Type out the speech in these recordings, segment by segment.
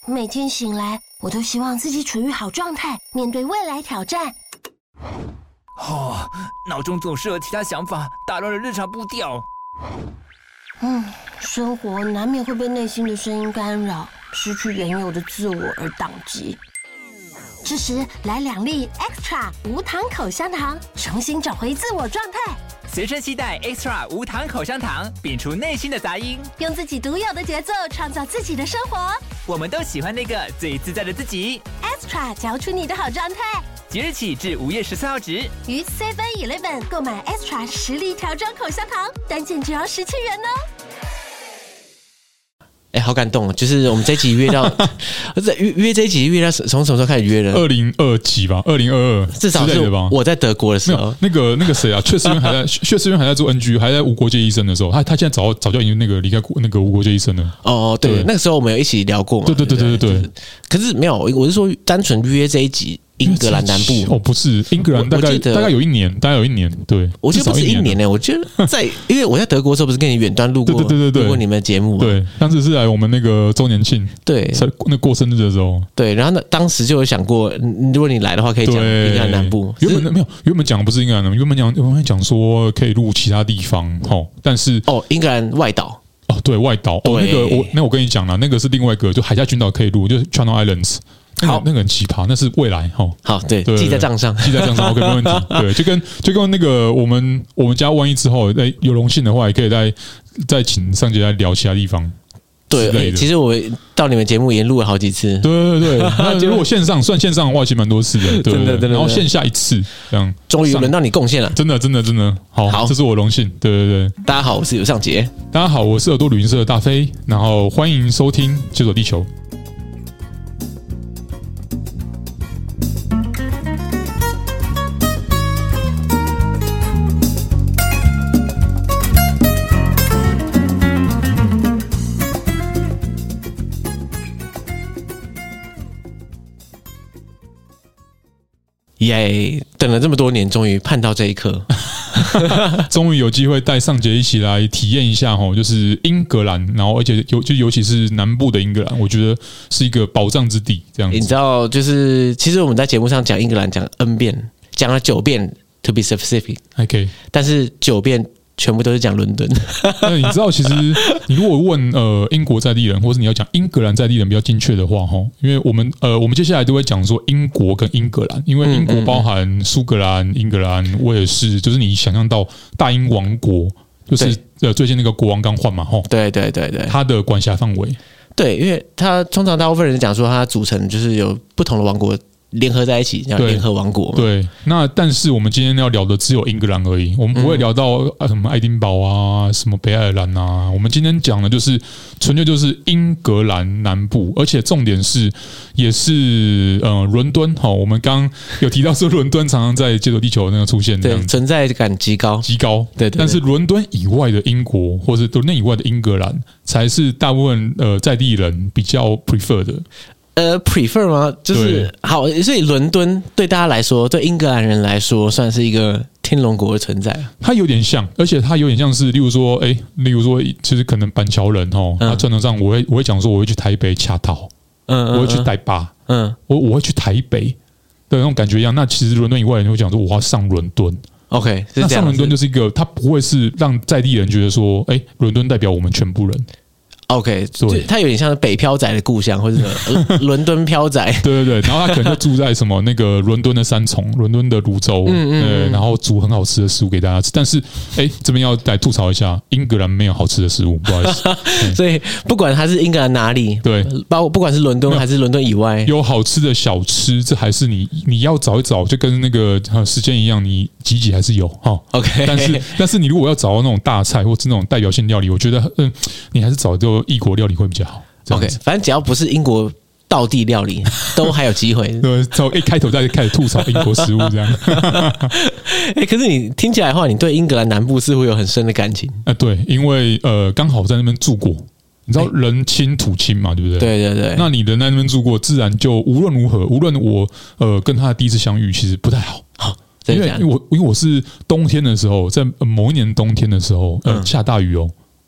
每天醒来，我都希望自己处于好状态，面对未来挑战。 脑中总是有其他想法，打乱了日常步调。 生活难免会被内心的声音干扰，失去原有的自我而宕机。这时来2粒 Extra 无糖口香糖，重新找回自我状态。 随身携带 Extra 无糖口香糖，摒除内心的杂音， 用自己独有的节奏创造自己的生活。 我们都喜欢那个最自在的自己。 Extra 嚼出你的好状态。 即日起至5月14号止， 于 7-Eleven 购买 Extra 10粒条装口香糖，单件只要17元哦。 好感动哦！就是我们这一集约到，约这一集约到从什么时候开始约的 ？2020几吧，2022， 至少是我在德国的时候。 那个谁啊，阙思渊还在做 NG， 还在无国界医生的时候，他现在早就已经离开那个无国界医生了。 哦，对，那个时候我们有一起聊过嘛。 对。 可是没有，我是说单纯约这一集。英格兰南部不是英格兰，大概有一年，对， 我觉得不是1年呢。我觉得因为我在德国的时候不是跟你远端录过，对，录过你们的节目， 对，当时是来我们那个周年庆， 对， 那过生日的时候， 对，然后当时就有想过，如果你来的话，可以讲英格兰南部。 原本讲不是英格兰南部，原本讲说可以录其他地方，但是英格兰外岛。 对外岛，我跟你讲了，那个是另外一个，就海峡群岛可以录，就是 Channel Islands。好，那个很奇葩，那是未来哈。 好，对，记在账上 ，OK， 没问题。对，就跟那个我们家万一之后，有荣幸的话，也可以再请上节来聊其他地方。 对，其实我到你们节目也录了好几次。 对，那如果线上的话，其实蛮多次的，真的。然后线下1次，这样。 终于轮到你贡献了， 真的。好，这是我荣幸。对。 大家好，我是尤尚杰。 大家好，我是耳朵旅行社的大飞。然后欢迎收听《解锁地球》。 等了这么多年，终于盼到这一刻， 终于有机会带尚杰一起来体验一下就是英格兰，然后而且尤其是南部的英格兰，我觉得是一个宝藏之地。这样子， 你知道，就是其实我们在节目上讲英格兰讲 N 遍，讲了9遍 ，to be specific， OK， 但是9遍。全部都是讲伦敦。 那你知道，其实你如果问英国在地人，或是你要讲英格兰在地人比较精确的话，因为我们接下来都会讲说英国跟英格兰，因为英国包含苏格兰、英格兰、威尔士，就是你想象到大英王国，就是最近那个国王刚换嘛， 对， 他的管辖范围。 对，因为他通常大部分人讲说他组成就是有不同的王国。联合在一起叫联合王国。 对，那但是我们今天要聊的只有英格兰而已，我们不会聊到什么爱丁堡啊、什么北爱尔兰啊。我们今天讲的就是纯粹就是英格兰南部，而且重点是也是伦敦。我们刚有提到说伦敦常常在解锁地球那个出现，这样子存在感极高。对。 但是伦敦以外的英国，或者伦敦以外的英格兰，才是大部分在地人比较 prefer 的。 prefer 吗？就是好，所以伦敦对大家来说，对英格兰人来说，算是一个天龙国的存在。 它有点像，而且它有点像是，例如说，其实可能板桥人他传统上我会讲说，我会去台北恰桃，我会去台巴，我会去台北的那种感觉一样。那其实伦敦以外人会讲说，我要上伦敦。 OK， 那上伦敦就是一个，它不会是让在地人觉得说，伦敦代表我们全部人。 OK， 它有点像是北漂仔的故乡，或者伦敦漂仔。 对，然后他可能就住在什么那个伦敦的三重、伦敦的泸州，然后煮很好吃的食物给大家吃。但是，这边要来吐槽一下，英格兰没有好吃的食物，不好意思。 所以不管它是英格兰哪里， 对， 不管是伦敦还是伦敦以外， 有好吃的小吃，这还是你要找一找，就跟那个时间一样，你挤还是有哈。 OK， 但是你如果要找到那种大菜或是那种代表性料理，我觉得你还是找就异国料理会比较好。 OK， 反正只要不是英国道地料理，都还有机会。 对，从一开头再开始吐槽英国食物这样。 可是你听起来的话，你对英格兰南部似乎有很深的感情。 对，因为刚好在那边住过。你知道人亲土亲嘛，对不对？ 对。 那你人在那边住过，自然就无论如何，无论我跟他的第一次相遇，其实不太好。因为我是冬天的时候，在某一年冬天的时候，下大雨哦。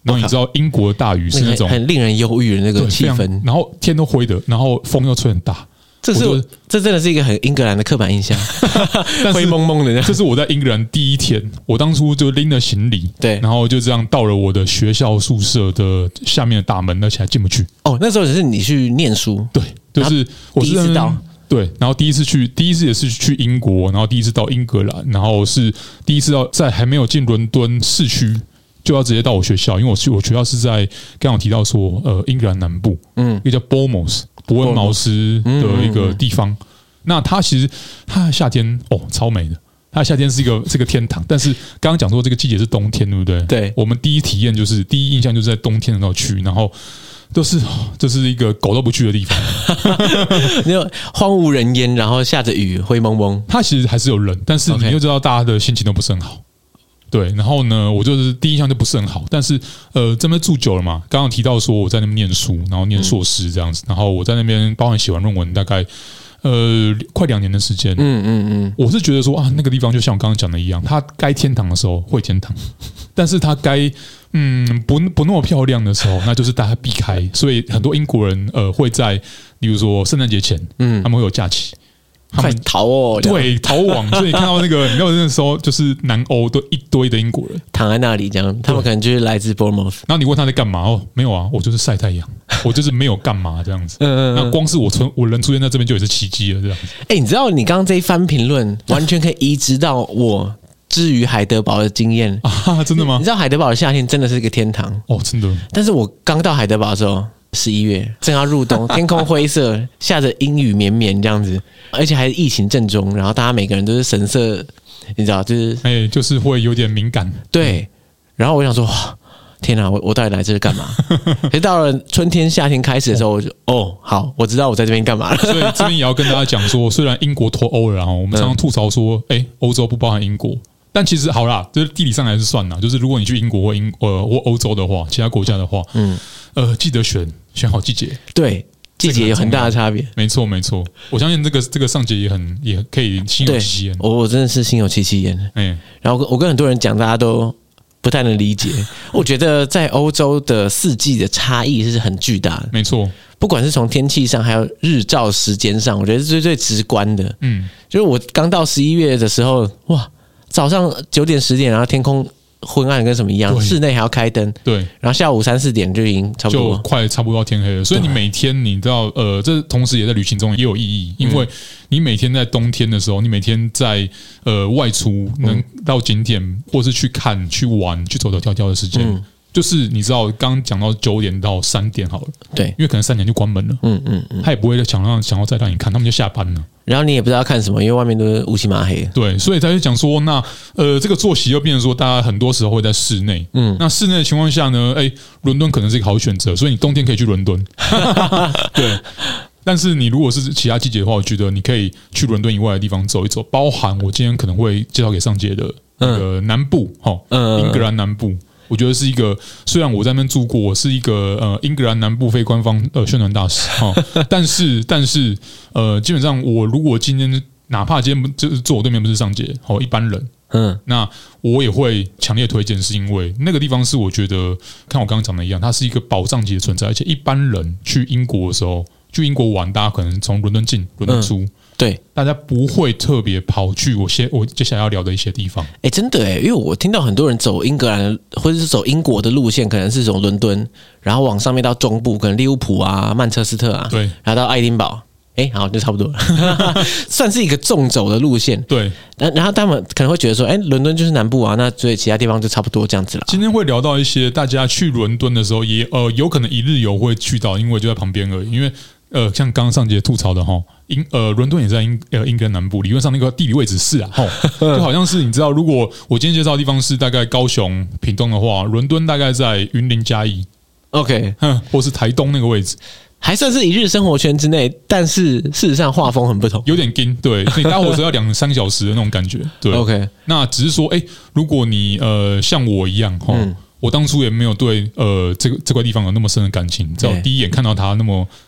然后你知道英国的大雨是那种很令人忧郁的那个气氛， 然后天都灰的，然后风又吹很大。 这真的是一个很英格兰的刻板印象，灰蒙蒙的。 这是我在英格兰第一天，我当初就拎着行李， 对， 然后就这样到了我的学校宿舍的下面的大门，而且还进不去。 哦，那时候只是你去念书， 对，就是我是第一次到。 对，然后第一次也是去英国，然后第一次到英格兰，然后是第一次在还没有进伦敦市区就要直接到我学校，因为我学校是在刚刚有提到说英格兰南部，一个叫伯恩茅斯的一个地方。那它其实它的夏天超美的，它的夏天是个天堂。但是刚刚讲说这个季节是冬天，对不对？ 对， 我们第一印象就是在冬天的时候去，然后。这是一个狗都不去的地方， 那种荒无人烟，然后下着雨，灰蒙蒙。 它其实还是有人，但是你就知道大家的心情都不是很好。对，然后呢，我就是第一印象就不是很好，但是这边住久了嘛，刚刚提到说我在那边念书，然后念硕士这样子，然后我在那边包含写完论文，大概快2年的时间。我是觉得说啊，那个地方就像我刚刚讲的一样，它该天堂的时候会天堂，但是它该不那么漂亮的时候，那就是大家避开。所以很多英国人会在，比如说圣诞节前，他们会有假期。 快逃哦！ 对，逃亡。所以你看到那个，你知道那时候就是南欧都一堆的英国人躺在那里，这样他们可能就是来自 Bournemouth。 然后你问他在干嘛？没有啊，我就是晒太阳，我就是没有干嘛这样子。那光是我人出现在这边就也是奇迹了，这样子。 你知道你刚刚这一番评论，完全可以移植到我至于海德堡的经验啊！真的吗？ 你知道海德堡的夏天真的是一个天堂哦，真的。 但是我刚到海德堡的时候，11月正要入冬，天空灰色，下着阴雨绵绵这样子，而且还是疫情正中，然后大家每个人都是神色，你知道， 就是会有点敏感。 对，然后我想说，哇，天哪，我到底来这是干嘛？可是到了春天、夏天开始的时候，我就好，我知道我在这边干嘛了。 所以这边也要跟大家讲说，虽然英国脱欧了，然后我们常常吐槽说，欧洲不包含英国。但其实好啦，就是地理上还是算啦。就是如果你去英国或欧洲的话，其他国家的话，记得选好季节。 对，季节有很大的差别。 没错，我相信这个上节也可以心有戚戚焉。 我真的是心有戚戚焉。然后我跟很多人讲，大家都不太能理解。我觉得在欧洲的四季的差异是很巨大的。 没错， 不管是从天气上，还有日照时间上，我觉得是最直观的。就是我刚到11月的时候，哇！早上9点10点，然后天空昏暗跟什么一样，室内还要开灯。对，然后下午3、4点就已经差不多， 就快差不多到天黑了。所以你每天你知道，这同时也在旅行中也有意义，因为你每天在冬天的时候，你每天在外出能到景点，或是去看、去玩、去走走跳跳的时间。就是你知道，刚刚讲到9点到3点好了，对，因为可能3点就关门了，他也不会想要再让你看，他们就下班了。 然后你也不知道看什么，因为外面都是乌漆麻黑。 对，所以他就讲说，那这个作息又变成说，大家很多时候会在室内。那室内的情况下呢，伦敦可能是一个好选择，所以你冬天可以去伦敦。对。但是你如果是其他季节的话，我觉得你可以去伦敦以外的地方走一走，包含我今天可能会介绍给上节的那个南部，英格兰南部。我觉得是一个，虽然我在那边住过，我是一个英格兰南部非官方宣传大使但是基本上我如果今天哪怕今天就是坐我对面不是上节一般人，那我也会强烈推荐，是因为那个地方是我觉得看我刚刚讲的一样，它是一个宝藏级的存在，而且一般人去英国的时候，去英国玩，大家可能从伦敦进，伦敦出。对，大家不会特别跑去我接下来要聊的一些地方。 真的因为我听到很多人走英格兰或者是走英国的路线，可能是从伦敦，然后往上面到中部，可能利物浦啊、曼彻斯特啊，对，然后到爱丁堡。好，就差不多了，算是一个纵走的路线。对，然后他们可能会觉得说，伦敦就是南部啊，那所以其他地方就差不多这样子了。 今天会聊到一些大家去伦敦的时候也有可能一日游会去到，因为就在旁边而已。因为像刚刚上节吐槽的伦敦也在英格兰南部，理论上那个地理位置是就好像是你知道，如果我今天介绍的地方是大概高雄、屏东的话，伦敦大概在云林嘉义 ，OK， 或是台东那个位置。 还算是一日生活圈之内，但是事实上画风很不同， 有点紧。对，你搭火车要2、3小时的那种感觉。对 ，OK。那只是说，如果你像我一样我当初也没有对这块地方有那么深的感情，只要第一眼看到它那么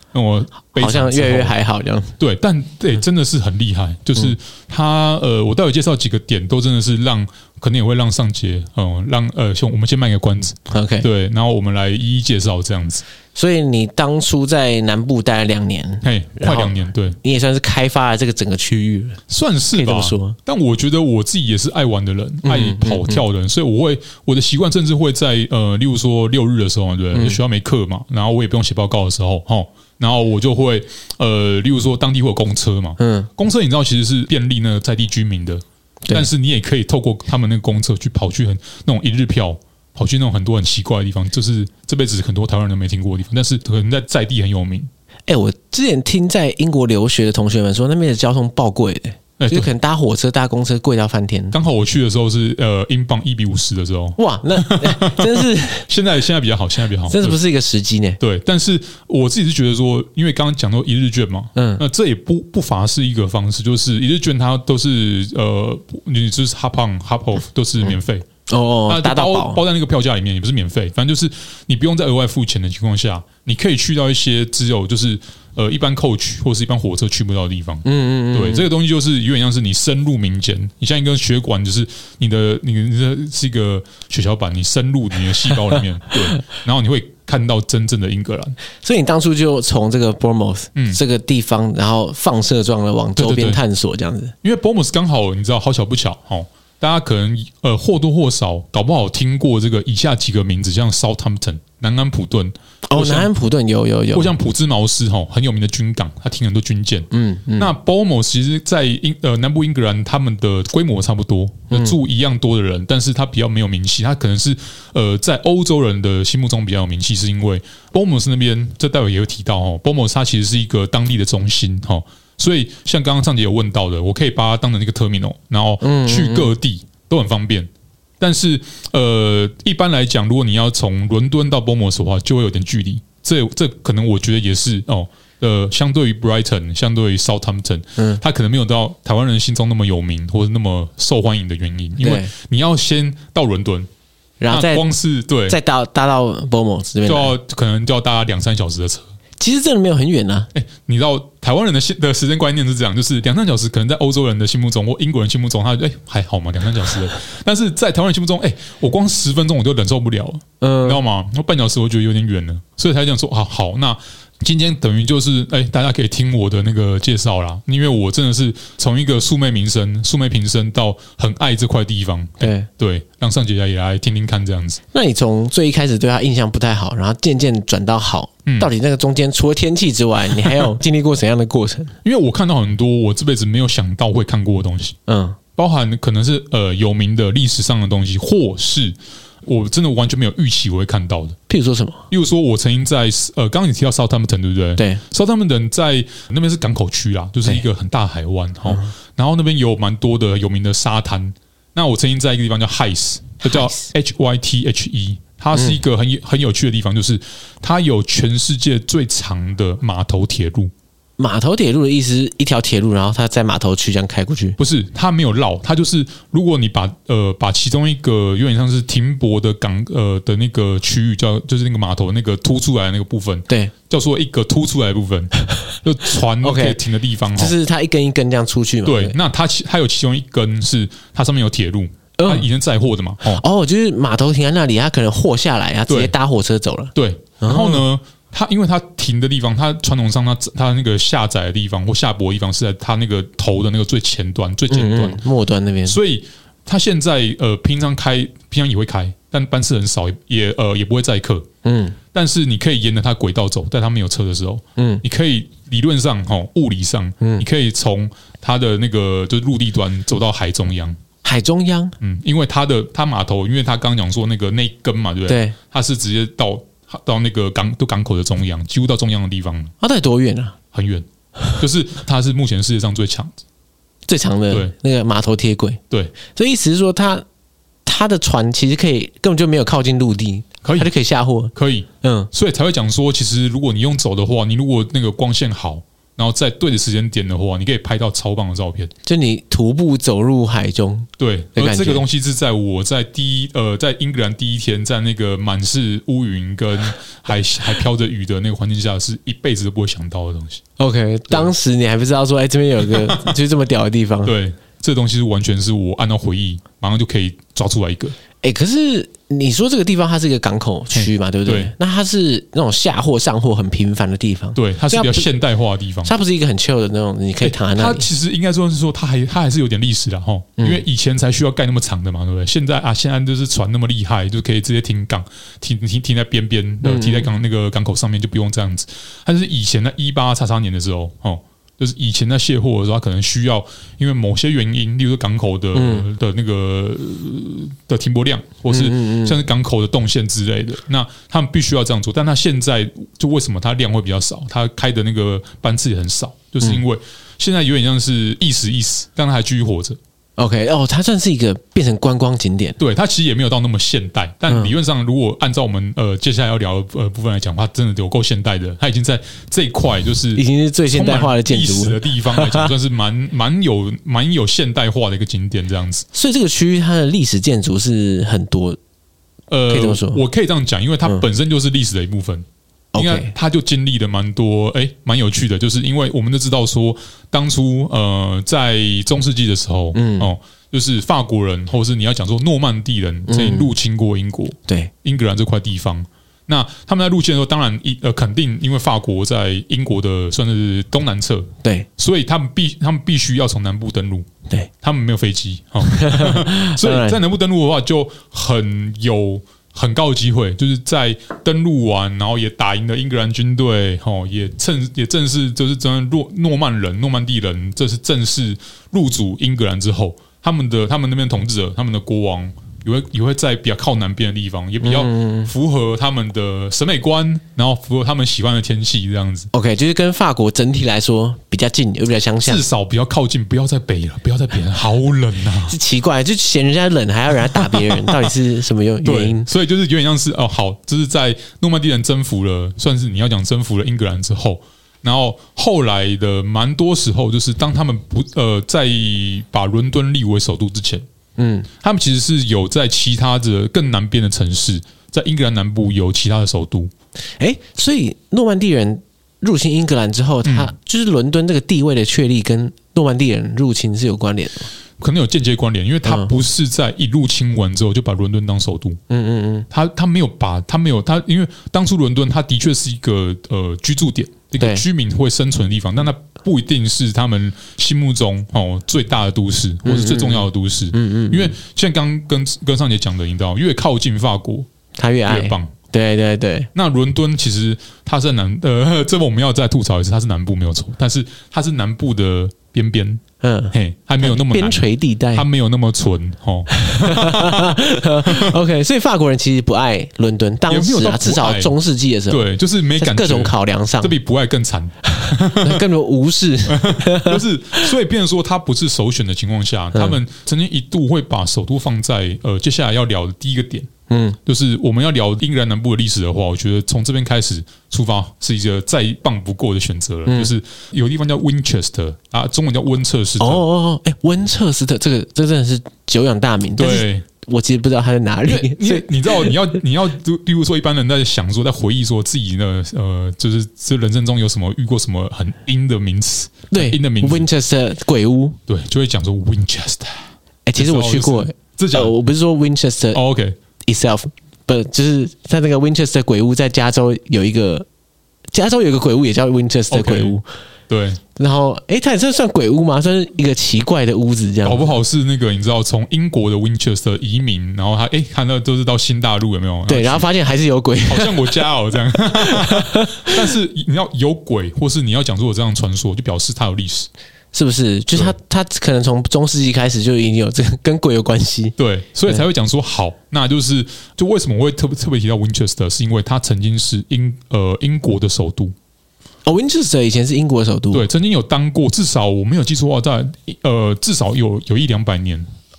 我好像越来越还好这样。 对，但真的是很厉害，就是他我待会介绍几个点，都真的是可能也会让上节我们先卖个关子 ，OK， 对，然后我们来一一介绍这样子。 所以你当初在南部待了2年， 快2年，对， 你也算是开发了这个整个区域了， 算是吧。可以这么说。 但我觉得我自己也是爱玩的人，爱跑跳的人，所以我的习惯甚至会在例如说6日的时候，对，学校没课嘛，然后我也不用写报告的时候，然后我就会例如说当地会有公车嘛，公车你知道其实是便利那个在地居民的，但是你也可以透过他们那个公车去跑去那种1日票。跑去那种很多很奇怪的地方，就是这辈子很多台湾人都没听过的地方，但是可能在地很有名。 我之前听在英国留学的同学们说，那边的交通爆贵的，就可能搭火车、搭公车贵到翻天。 刚好我去的时候是英镑1:50的时候， 哇，那真是现在比较好，真是不是一个时机呢？ 对，但是我自己是觉得说，因为刚刚讲到1日券嘛，那这也不乏是一个方式，就是1日券它都是你就是 hop on hop off 都是免费。那包在那个票价里面，也不是免费，反正就是你不用再额外付钱的情况下，你可以去到一些只有就是一般 coach 或是一般火车去不到的地方。对，这个东西就是有点像是你深入民间，你像一个血管，就是你的是一个血小板，你深入你的细胞里面，对，然后你会看到真正的英格兰。 所以你当初就从这个 Bournemouth 这个地方，然后放射状的往周边探索这样子。 因为 Bournemouth 刚好你知道，好巧不巧大家可能或多或少搞不好听过这个以下几个名字，像 Southampton 南安普顿南安普顿有， 或像普兹茅斯很有名的军港，它停很多军舰。那 Bournemouth 其实在南部英格兰，他们的规模差不多，住一样多的人，但是它比较没有名气，它可能是在欧洲人的心目中比较有名气，是因为 Bournemouth 那边，这待会也会提到Bournemouth 它其实是一个当地的中心所以像刚刚上节有问到的，我可以把它当成一个 terminal， 然后去各地都很方便。但是一般来讲，如果你要从伦敦到 Bournemouth 的话，就会有点距离。这可能我觉得也是相对于 Brighton， 相对于 Southampton， 它可能没有到台湾人心中那么有名或者那么受欢迎的原因，因为你要先到伦敦， 然后光是再搭到 Bournemouth 这边， 可能就要搭2-3小时的车。 其实真的没有很远啊！ 你知道台湾人的时间观念是这样，就是2-3小时，可能在欧洲人的心目中或英国人心目中，他还好嘛，2-3小时。但是在台湾人心目中，我光10分钟我就忍受不了，你知道吗？我半小时我觉得有点远了，所以才讲说好，那今天等于就是大家可以听我的那个介绍啦，因为我真的是从一个素昧平生到很爱这块地方，对，让上节也来听听看这样子。 那你从最一开始对他印象不太好，然后渐渐转到好，到底那个中间除了天气之外，你还有经历过怎样的过程？ 因为我看到很多我这辈子没有想到会看过的东西，包含可能是有名的历史上的东西，或是我真的完全没有预期我会看到的。 譬如说什么？ 例如说，我曾经在刚刚你提到 Southampton 对不对？ 对 ，Southampton 在那边是港口区啦，就是一个很大海湾然后那边有蛮多的有名的沙滩。那我曾经在一个地方叫 Hythe， 叫 Hythe， 它是一个很有趣的地方，就是它有全世界最长的码头铁路。 码头铁路的意思是一条铁路，然后它在码头区这样开过去？ 不是，它没有绕，它就是如果你把其中一个有点像是停泊的港的那个区域就是那个码头那个凸出来的那个部分， 对， 叫做一个凸出来的部分，就船可以停的地方， 就是它一根一根这样出去嘛。 对，那它有其中一根是它上面有铁路。它以前载货的嘛， 就是码头停在那里，它可能货下来，它直接搭火车走了。 对，然后呢，因为它停的地方，它传统上它那个下载的地方或下泊的地方是在它那个头的那个最前端、最前端、 末端那边， 所以它现在平常也会开，但班次很少，也不会载客。但是你可以沿着它轨道走，在它没有车的时候，你可以理论上物理上，你可以从它的那个就是陆地端走到海中央。 海中央， 因为它码头，因为它刚讲说那个那一根嘛，对不对？ 对， 它是直接到那个港口的中央，几乎到中央的地方了。 到底多远啊？ 很远，就是它是目前世界上最长的那个码头铁轨。 对， 所以意思是说，它的船其实根本就没有靠近陆地，它就可以下货， 可以，所以才会讲说，其实如果你用走的话，你如果那个光线好。 然后在对的时间点的话，你可以拍到超棒的照片。 就你徒步走入海中， 对，而这个东西是在我在在英格兰第一天，在那个满是乌云跟还飘着雨的那个环境下，是一辈子都不会想到的东西。 OK， 当时你还不知道说，这边有个就是这么屌的地方。 对，这东西是完全是我按照回忆，马上就可以抓出来一个。 可是你说这个地方它是一个港口区嘛，对不对？那它是那种下货上货很频繁的地方， 对，它是比较现代化的地方。 它不是一个很 chill 的那种，你可以躺在那里。 它其实应该说是说，它还是有点历史的哈，因为以前才需要盖那么长的嘛，对不对？现在就是船那么厉害，就可以直接停在边边，停在那个港口上面，就不用这样子。它就是以前在18XX年的时候，就是以前在卸货的时候，他可能需要因为某些原因，例如说港口的那个的停泊量，或是像是港口的动线之类的，那他们必须要这样做。但他现在就为什么它量会比较少，他开的那个班次也很少，就是因为现在有点像是意思，但他还继续活着。 OK， 它算是一个变成观光景点。 对，它其实也没有到那么现代，但理论上，如果按照我们接下来要聊的部分来讲，它真的有够现代的。它已经在这一块就是已经是最现代化的建筑历史的地方来讲，算是蛮有现代化的一个景点这样子。 所以这个区域它的历史建筑是很多，可以这么说。 我可以这样讲，因为它本身就是历史的一部分。应该他就经历了蛮多，蛮有趣的，就是因为我们都知道说，当初在中世纪的时候，就是法国人，或是你要讲说诺曼底人曾经入侵过英国， 对英格兰这块地方。那他们在入侵的时候，当然肯定因为法国在英国的算是东南侧， 对， 所以他们必须要从南部登陆， 对， 他们没有飞机，所以在南部登陆的话就很高的机会，就是在登陆完，然后也打赢了英格兰军队，也正式就是真诺曼底人，这是正式入主英格兰之后，他们那边统治者，他们的国王也会在比较靠南边的地方，也比较符合他们的审美观，然后符合他们喜欢的天气这样子。 OK， 就是跟法国整体来说比较近，又比较相像， 至少比较靠近，不要在北了，不要在北了，好冷啊！ 是奇怪，就嫌人家冷，还要人家打别人，到底是什么原因？ 所以就是有点像是好，就是在诺曼底人征服了，算是你要讲征服了英格兰之后。然后后来的蛮多时候，就是当他们在把伦敦立为首都之前。他们其实是有在其他的更南边的城市，在英格兰南部有其他的首都。 所以诺曼底人入侵英格兰之后，他就是伦敦这个地位的确立跟诺曼底人入侵是有关联的吗？ 可能有间接关联，因为他不是在一入侵完之后就把伦敦当首都。他没有，因为当初伦敦它的确是一个居住点，一个居民会生存的地方，但它不一定是他们心目中最大的都市或是最重要的都市。因为现在刚跟上节讲的，你知道，越靠近法国， 他越棒。 对。 那伦敦其实它是这我们要再吐槽一次，它是南部没有错，但是它是南部的边边。还没有那么边陲地带， 它没有那么纯 OK， 所以法国人其实不爱伦敦，当时至少中世纪的时候， 对，就是没感觉， 各种考量上， 这比不爱更惨， 更无视， 就是所以变成说他不是首选的情况下，他们曾经一度会把首都放在接下来要聊的第一个点。就是我们要聊英格兰南部的历史的话，我觉得从这边开始出发是一个再棒不过的选择了。就是有地方叫 Winchester 啊，中文叫温彻斯特。 温彻斯特这真的是久仰大名。对，我其实不知道它在哪里。 你知道你要，比如说一般人在想说，在回忆说自己的就是这人生中有什么遇过什么很阴的名词， 对， 阴的名词 Winchester 鬼屋， 对，就会讲说 Winchester。 其实我去过，我不是说 Winchester。OK。itself 不就是在那个 Winchester 鬼屋，在加州有一个鬼屋也叫 Winchester 鬼屋。 对， 然后它也算鬼屋吗？算是一个奇怪的屋子这样。 搞不好是那个你知道从英国的 Winchester 移民，然后他那都是到新大陆有没有？ 对，然后发现还是有鬼， 好像我家这样。但是你要有鬼，或是你要讲出有这样的传说，就表示它有历史。 是不是？就是他可能从中世纪开始就已经有这个跟鬼有关系， 对，所以才会讲说好，那就是为什么我会特别提到 Winchester， 是因为它曾经是英国的首都。 Winchester 以前是英国的首都， 对，曾经有当过，至少我没有记错的话，在至少有100-200年。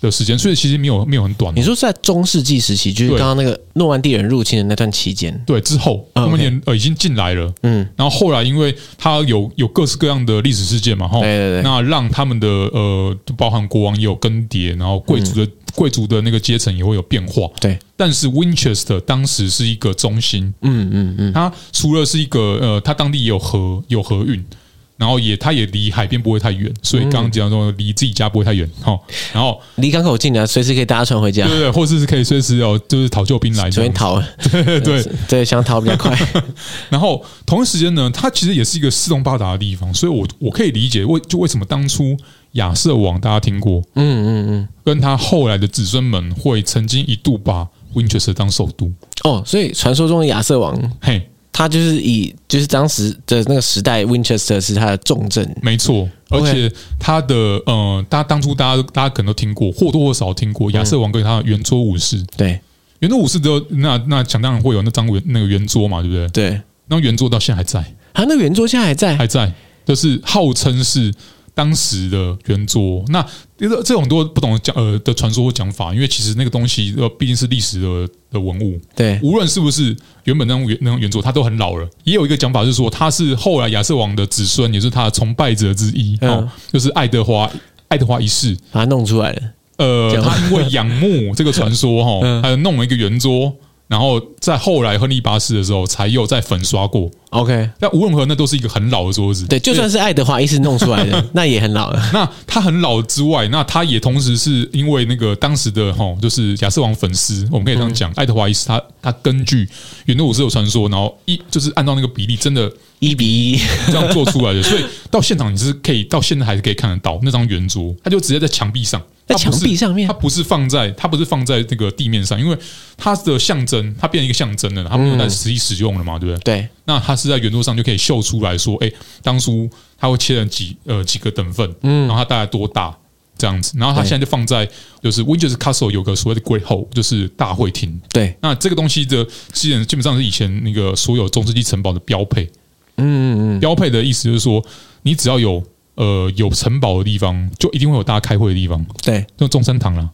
的时间，所以其实没有很短。 你说是在中世纪时期，就是刚刚那个诺曼底人入侵的那段期间， 对，之后诺曼底人已经进来了，然后后来因为他有各式各样的历史事件嘛， 对， 那让他们的包含国王也有更迭，然后贵族的那个阶层也会有变化， 对。 但是 Winchester 当时是一个中心，它除了是一个它当地也有河运。然后它也离海边不会太远，所以刚刚讲说离自己家不会太远哈。然后离港口近啊，随时可以搭船回家。 对，或是可以随时就是讨救兵来， 随便逃。对，想逃比较快。 然后同一时间呢，它其实也是一个四通八达的地方，所以我可以理解为什么当初亚瑟王大家听过，跟他后来的子孙们会曾经一度把 Winchester 当首都。 哦，所以传说中的亚瑟王，他就是当时的那个时代 ，Winchester 是他的重镇，没错。而且他的当初大家可能都听过，或多或少听过亚瑟王跟他的圆桌武士。 对， 圆桌武士那想当然会有那个圆桌嘛，对不对？对。那圆桌到现在还在， 啊，那圆桌现在还在， 就是号称是当时的圆桌。那这种多不同的传说或讲法，因为其实那个东西毕竟是历史的文物，对，无论是不是原本那种圆桌，它都很老了。也有一个讲法是说，他是后来亚瑟王的子孙，也是他的崇拜者之一，就是爱德华一世把它弄出来了。 他因为仰慕这个传说，他弄了一个圆桌。然后在后来亨利八世的时候，才又再粉刷过。OK， 但无论如何，那都是一个很老的桌子。 对，就算是爱德华一世弄出来的，那也很老了。 那他很老之外，那他也同时是因为那个当时的就是亚瑟王粉丝，我们可以这样讲，爱德华一世他根据圆桌武士有传说，然后就是按照那个比例，真的 1:1 这样做出来的。所以到现场你是可以到现在还是可以看得到那张圆桌，它就直接在墙壁上。 在墙壁上面， 它不是放在那个地面上，因为它的象征，它变成一个象征了，它没有在实际使用了嘛，对不对？对。那它是在圆桌上就可以秀出来说，当初它会切成几个等份，然后它大概多大这样子，然后它现在就放在就是 Winchester Castle 有个所谓的 Great Hall， 就是大会厅。对。那这个东西的基本上是以前那个所有中世纪城堡的标配。标配的意思就是说，你只要有城堡的地方，就一定会有大家开会的地方。对，就中山堂啦，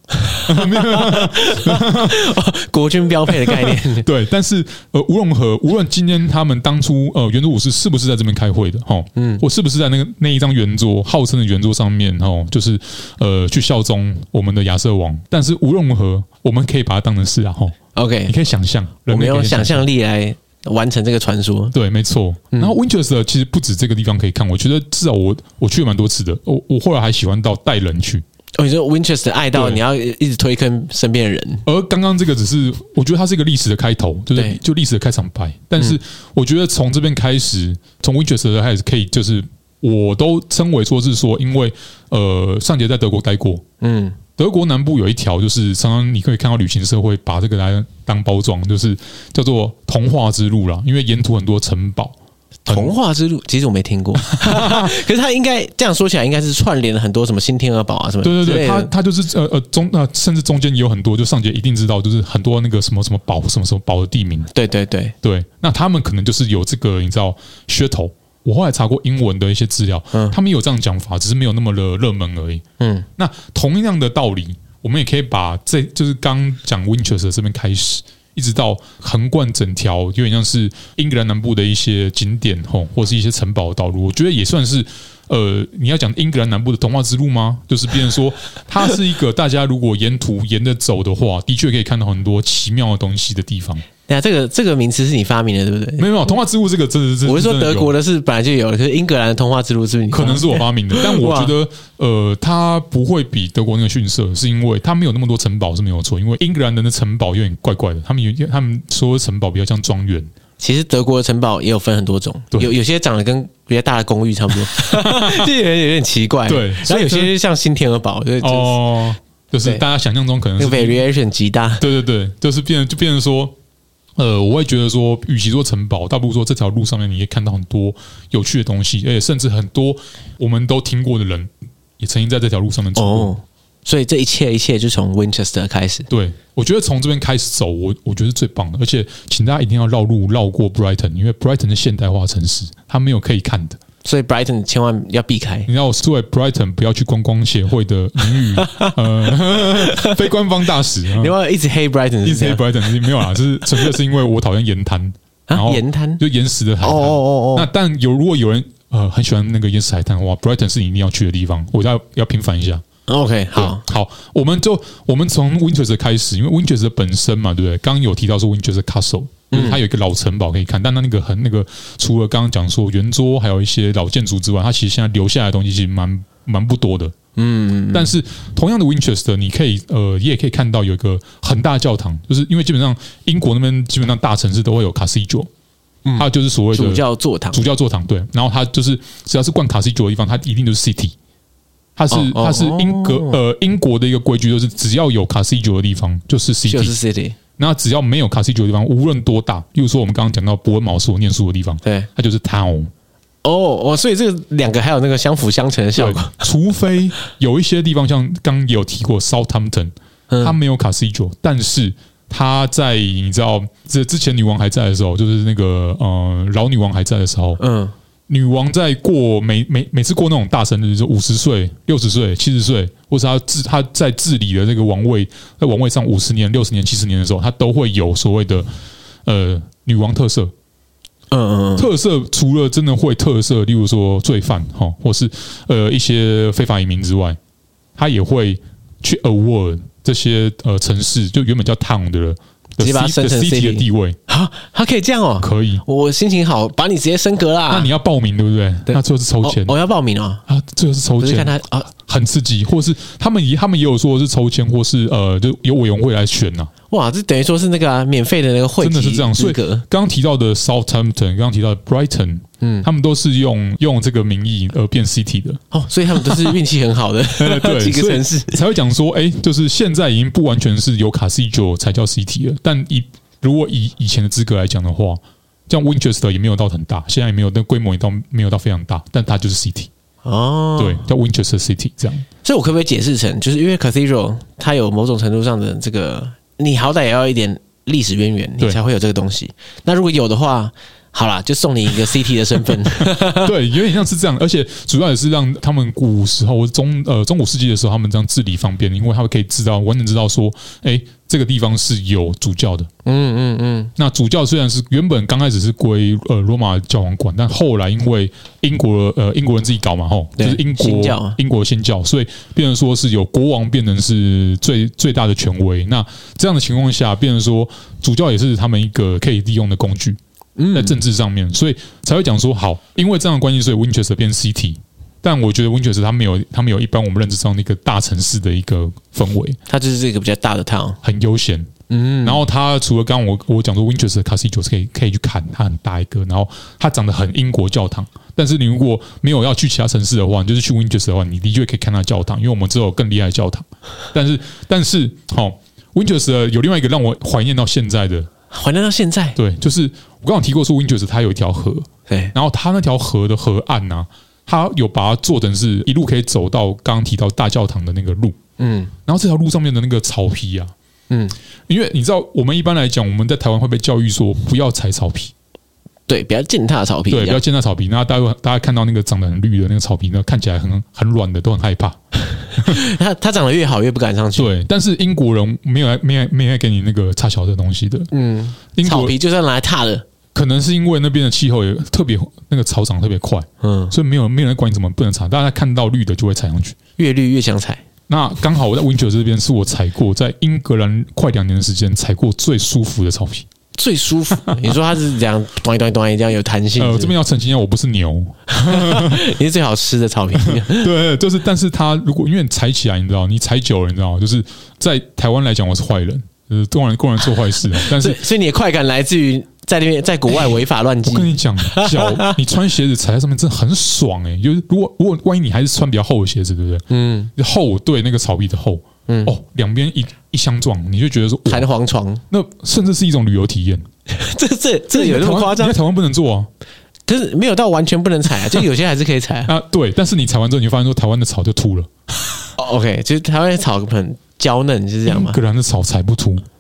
国军标配的概念。 对，但是无论今天他们当初圆桌武士是不是在这边开会的或是不是在那一张圆桌号称的圆桌上面就是去效忠我们的亚瑟王，但是无论如何，我们可以把它当成是OK， 你可以想象， 我们用想象力来完成这个传说。 对，没错。然后 Winchester 其实不止这个地方可以看，我觉得至少我去了蛮多次的。我后来还喜欢到带人去。 你说 Winchester 爱到你要一直推坑身边的人， 而刚刚这个只是我觉得它是一个历史的开头，就历史的开场白。但是我觉得从这边开始，从 Winchester 开始可以就是我都称为说是说，因为上节在德国待过，德国南部有一条，就是常常你可以看到旅行社会把这个来当包装，就是叫做童话之路啦。因为沿途很多城堡。 童话之路其实我没听过，可是它应该这样说起来，应该是串联了很多什么新天鹅堡啊什么。 对，它就是甚至中间也有很多，就上节一定知道，就是很多那个什么什么堡、什么什么堡的地名。对，那他们可能就是有这个你知道噱头。我后来查过英文的一些资料，他们有这样讲法，只是没有那么的热门而已。那同样的道理，我们也可以把就是刚讲 Winchester 这边开始，一直到横贯整条，有点像是英格兰南部的一些景点或是一些城堡的道路，我觉得也算是你要讲英格兰南部的童话之路吗？就是变成说，它是一个大家如果沿着走的话，的确可以看到很多奇妙的东西的地方。 这个名词是你发明的，对不对？ 没有童话之路这个真的， 我是说德国的是本来就有，可是英格兰的童话之路是不是你可能是我发明的？但我觉得它不会比德国那个逊色，是因为它没有那么多城堡是没有错，因为英格兰人的城堡有点怪怪的，他们所有城堡比较像庄园。 其实德国的城堡也有分很多种，有些长得跟比较大的公寓差不多，就有点奇怪。对，然后有些像新天鹅堡， 就是大家想象中可能是 variation 极大。 对，就是变成说。我会觉得说，与其说城堡，倒不如说这条路上面你可以看到很多有趣的东西，而且甚至很多我们都听过的人也曾经在这条路上面走过。 所以这一切就从 Winchester 开始。 对，我觉得从这边开始走，我觉得是最棒的。而且，请大家一定要绕过 Brighton， 因为 Brighton 是现代化城市，它没有可以看的。 所以 Brighton 千万要避开。 你要作为 Brighton 不要去观光协会的名誉非官方大使， 你要一直黑 Brighton， 一直黑 Brighton 没有啦，就是纯粹是因为我讨厌盐滩，然后盐滩就岩石的海滩。那但如果有人很喜欢那个岩石海滩，哇 ，Brighton 是你一定要去的地方，我要平反一下。 OK， 好， 我们从 Winchester 开始，因为 Winchester 本身嘛，对不对？刚刚有提到说 Winchester Castle，它有一个老城堡可以看，但那个除了刚刚讲说圆桌，还有一些老建筑之外，它其实现在留下来的东西其实蛮不多的。但是同样的 Winchester， 你可以也可以看到有一个很大的教堂，就是因为基本上英国那边基本上大城市都会有 Cathedral。它就是所谓的主教座堂， 对。然后它就是只要是灌 Cathedral 的地方，它一定就是 City。它是英国的一个规矩，就是只要有 Cathedral 的地方就是 City。那只要没有 Cathedral 的地方，无论多大，例如说我们刚刚讲到伯恩茅是我念书的地方， 对， 它就是 Town。 所以这个两个还有那个相辅相成的效果。 除非有一些地方，像刚刚也有提过 Southampton， 它没有 Cathedral， 但是他在你知道这之前女王还在的时候，就是那个老女王还在的时候，女王在过每次过那种大生日，就50岁、60岁、70岁，或是她在治理的这个王位，在王位上50年、60年、70年的时候，她都会有所谓的女王特赦。特赦除了真的会特赦，例如说罪犯或是一些非法移民之外，她也会去 award 这些城市就原本叫 town 的直接把它升成 city 的地位。 它可以这样哦？ 可以。 我心情好，把你直接升格啦。 那你要报名对不对？那最后是抽签。 我要报名哦。 最后是抽签。 看他很刺激，或是他们也有说是抽签，或是就有委员会来选呐。 哇，这等于说是那个免费的那个会籍， 真的是这样。所以刚刚提到的 Southampton， 刚刚提到的 Brighton，他们都是用这个名义而变 City 的。 所以他们都是运气很好的对， 几个城市才会讲说，就是现在已经不完全是有 Cathedral 才叫 City 了，但如果以前的资格来讲的话，像 Winchester 也没有到很大，现在也没有，但规模也没有到非常大，但它就是 City。对，叫 Winchester City 这样。 所以我可不可以解释成，就是因为 Cathedral 它有某种程度上的这个，你好歹也要一点历史渊源，你才会有这个东西。那如果有的话，好啦，就送你一个 City 的身份。 对，有点像是这样，而且主要也是让他们古时候中古世纪的时候，他们这样治理方便，因为他们可以完全知道说，这个地方是有主教的。那主教虽然是原本刚开始是归罗马教皇管，但后来因为英国人自己搞嘛，就是英国新教，所以变成说是有国王变成是最大的权威。那这样的情况下，变成说主教也是他们一个可以利用的工具。在政治上面，所以才会讲说好，因为这样的关系，所以 Winchester 变 City。但我觉得 Winchester 它没有一般我们认知上那个大城市的一个氛围， 它就是这个比较大的 town， 很悠闲。然后它除了刚刚我讲说 Winchester Cathedral 是可以去看，它很大一个，然后它长得很英国教堂。但是你如果没有要去其他城市的话，你就是去 Winchester 的话，你的确可以看它的教堂，因为我们只有更厉害的教堂。但是Winchester 有另外一个让我怀念到现在的。 怀念到现在， 对，就是我刚刚提过说 Winchester 它有一条河， 对， 然后它那条河的河岸啊，它有把它做成是一路可以走到刚刚提到大教堂的那个路，然后这条路上面的那个草皮啊，因为你知道我们一般来讲，我们在台湾会被教育说不要踩草皮， 对，不要践踏草皮， 对，不要践踏草皮。那大家看到那个长得很绿的那个草皮呢，看起来很软的，都很害怕。 它长得越好越不敢上去。 对，但是英国人没有给你那个插小的东西的。 草皮就是要拿来踏的。 可能是因为那边的气候也特别，那个草长特别快，所以没有人管你怎么不能踩，大家看到绿的就会踩上去， 越绿越想踩。 那刚好我在 Winchester 这边是我踩过，在英格兰快2年的时间踩过最舒服的草皮。 最舒服？你说它是这样端这样有弹性？ 这边要澄清一下，我不是牛， 你是最好吃的草皮。 对，就是，但是它如果因为你踩起来，你知道，你踩久了，你知道，就是在台湾来讲，我是坏人，工人做坏事，但是所以你的快感来自于在那边在国外违法乱纪。 我跟你讲，你穿鞋子踩在上面真的很爽就是如果万一你还是穿比较厚的鞋子，对不对？厚对那个草皮的厚。两边一相撞，你就觉得说弹簧床， 那甚至是一种旅游体验。 这有那么夸张？ 你在台湾不能做啊， 可是没有到完全不能踩啊，就有些还是可以踩啊。对，但是你踩完之后，你就发现说台湾的草就秃了。 OK， 就是台湾的草很娇嫩，是这样吗？ 英格兰的草踩不秃，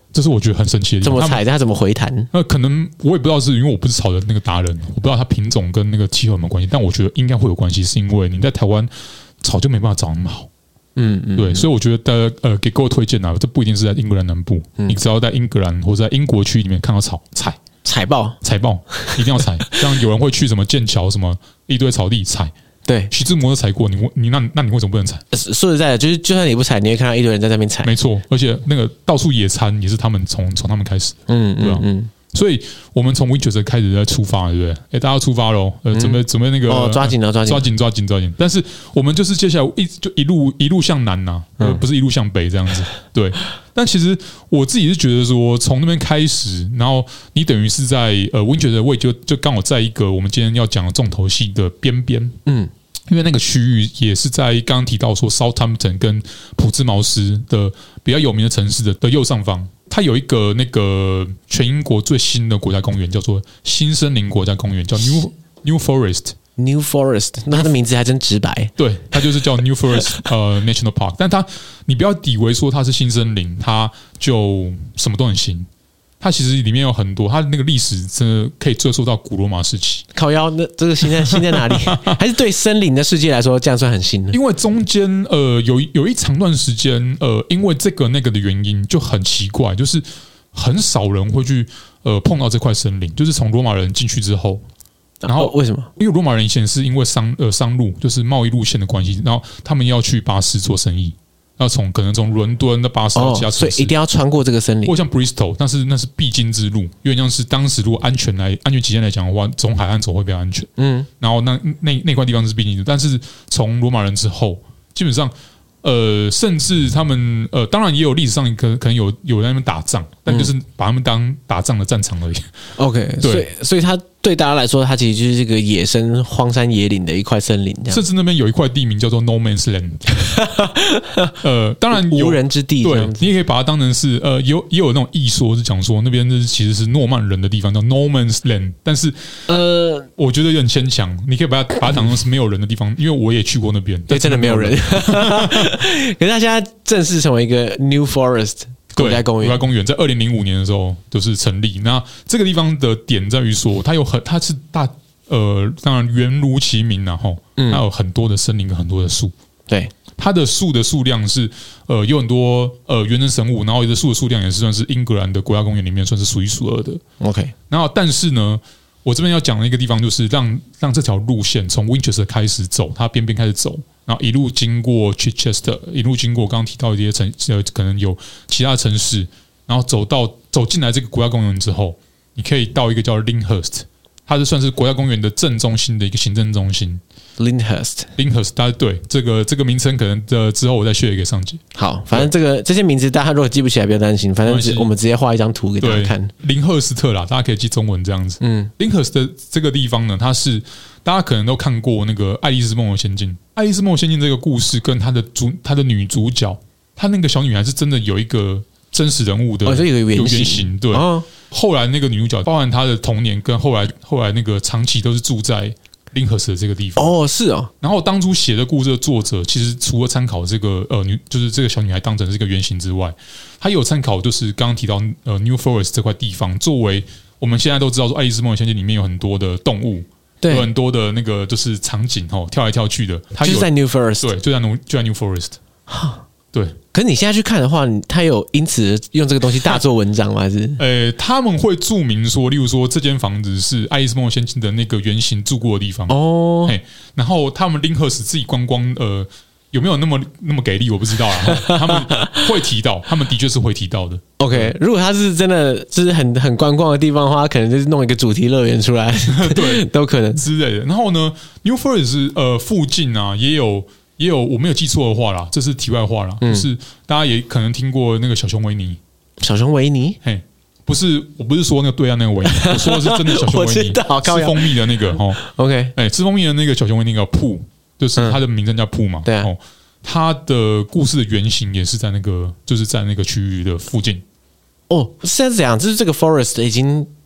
这是我觉得很神奇的地方。 怎么采？它怎么回弹？ 可能我也不知道，是因为我不是草的那个达人，我不知道它品种跟那个气候有没有关系，但我觉得应该会有关系，是因为你在台湾草就没办法长那么好。对，所以我觉得给各位推荐啊，这不一定是在英格兰南部，你只要在英格兰或者在英国区里面看到草，采爆，一定要采。像有人会去什么剑桥什么一堆草地采，对，徐志摩都采过，你那你为什么不能采？ 说实在的，就算你不采，你会看到一堆人在那边采， 没错，而且那个到处野餐也是他们从他们开始，对吧？所以我们从 Winchester 开始在出发，对不对？大家出发喽，准备那个抓紧。 但是我们就是接下来一路向南呐，不是一路向北这样子。对，但其实我自己是觉得说，从那边开始，然后你等于是在Winchester 位就刚好在一个我们今天要讲的重头戏的边边，因为那个区域也是在刚刚提到说 Southampton 跟普兹茅斯的比较有名的城市的右上方。它有一个那个全英国最新的国家公园，叫做新森林国家公园，叫 New Forest。New Forest， 那它的名字还真直白。 对，它就是叫 New Forest National Park。但你不要以为说它是新森林，它就什么都很新。它其实里面有很多，它的那个历史真的可以追溯到古罗马时期。 靠腰，那这个新在哪里？还是对森林的世界来说，这样算很新的？ 因为中间有一长段时间因为这个那个的原因就很奇怪，就是很少人会去碰到这块森林，就是从罗马人进去之后。然后为什么？ 因为罗马人以前是因为商路，就是贸易路线的关系，然后他们要去巴士做生意。要可能从伦敦的巴士到其他城市， 所以一定要穿过这个森林。 或像 Bristol， 那是必经之路，有点像是当时如果安全期间来讲的话，从海岸走会比较安全。然后那块地方是必经之路，但是从罗马人之后，基本上甚至他们当然也有历史上可能有在那边打仗，但就是把他们当打仗的战场而已。 OK， 对，所以它对大家来说，它其实就是这个野生荒山野岭的一块森林，这样。 甚至那边有一块地名叫做 No Man's Land， 当然无人之地。 对，你也可以把它当成是也有那种异说是讲说那边其实是诺曼人的地方，叫 No Man's Land， 但是我觉得有点牵强。你可以把它当成是没有人的地方，因为我也去过那边， 对，真的没有人。可是它现在正式成为一个 New Forest。国家公园在2005年的时候就是成立。那这个地方的点在于说，它是当然原如其名然后它有很多的森林跟很多的树。 对， 它的树的数量是有很多原生生物，然后有的树的数量也是算是英格兰的国家公园里面算是数一数二的。 OK， 然后但是呢，我这边要讲的一个地方就是让这条路线从 Winchester 开始走，它边边开始走。然后一路经过 Chichester， 一路经过刚刚提到的一些可能有其他城市，然后走进来这个国家公园之后，你可以到一个叫 Lyndhurst， 它是算是国家公园的正中心的一个行政中心。 Lyndhurst， 大家对这个名称可能之后我再share给上姐。 好，反正这些名字大家如果记不起来不要担心，反正我们直接画一张图给大家看。 林赫斯特啦，大家可以记中文这样子。Lyndhurst 的这个地方呢，它是大家可能都看过那个《爱丽丝梦游仙境》。《爱丽丝梦游仙境》这个故事跟她的女主角，她那个小女孩是真的有一个真实人物的，有原型。对，后来那个女主角，包含她的童年跟后来那个长期都是住在Lyndhurst 的这个地方。 是哦。 然后当初写的故事的作者，其实除了参考这个就是这个小女孩当成这个原型之外，他有参考就是刚刚提到New Forest 这块地方，作为我们现在都知道说《爱丽丝梦游仙境》里面有很多的动物。对，有很多的那个就是场景跳来跳去的，它就是在 New Forest， 对，就在 New Forest。对， 可是你现在去看的话，他有因此用这个东西大做文章吗？还是？ 他们会注明说，例如说这间房子是《爱丽丝梦游仙境》的那个原型住过的地方。然后他们Lyndhurst自己观光有没有那么给力我不知道啦。他们会提到，他们的确是会提到的。 OK， 如果他是真的就是很观光的地方的话，可能就是弄一个主题乐园出来，对，都可能之类的。然后呢 ，New Forest 附近啊也有，我没有记错的话啦，这是题外话啦，就是大家也可能听过那个小熊维尼。 小熊维尼， 嘿，我不是说那个对岸那个维尼，我说的是真的小熊维尼，吃蜂蜜的那个 OK， 吃蜂蜜的那个小熊维尼叫铺。就是它的名称叫铺嘛， 对啊， 它的故事的原型也是在就是在那个区域的附近。 现在是怎样？就是这个 forest 已经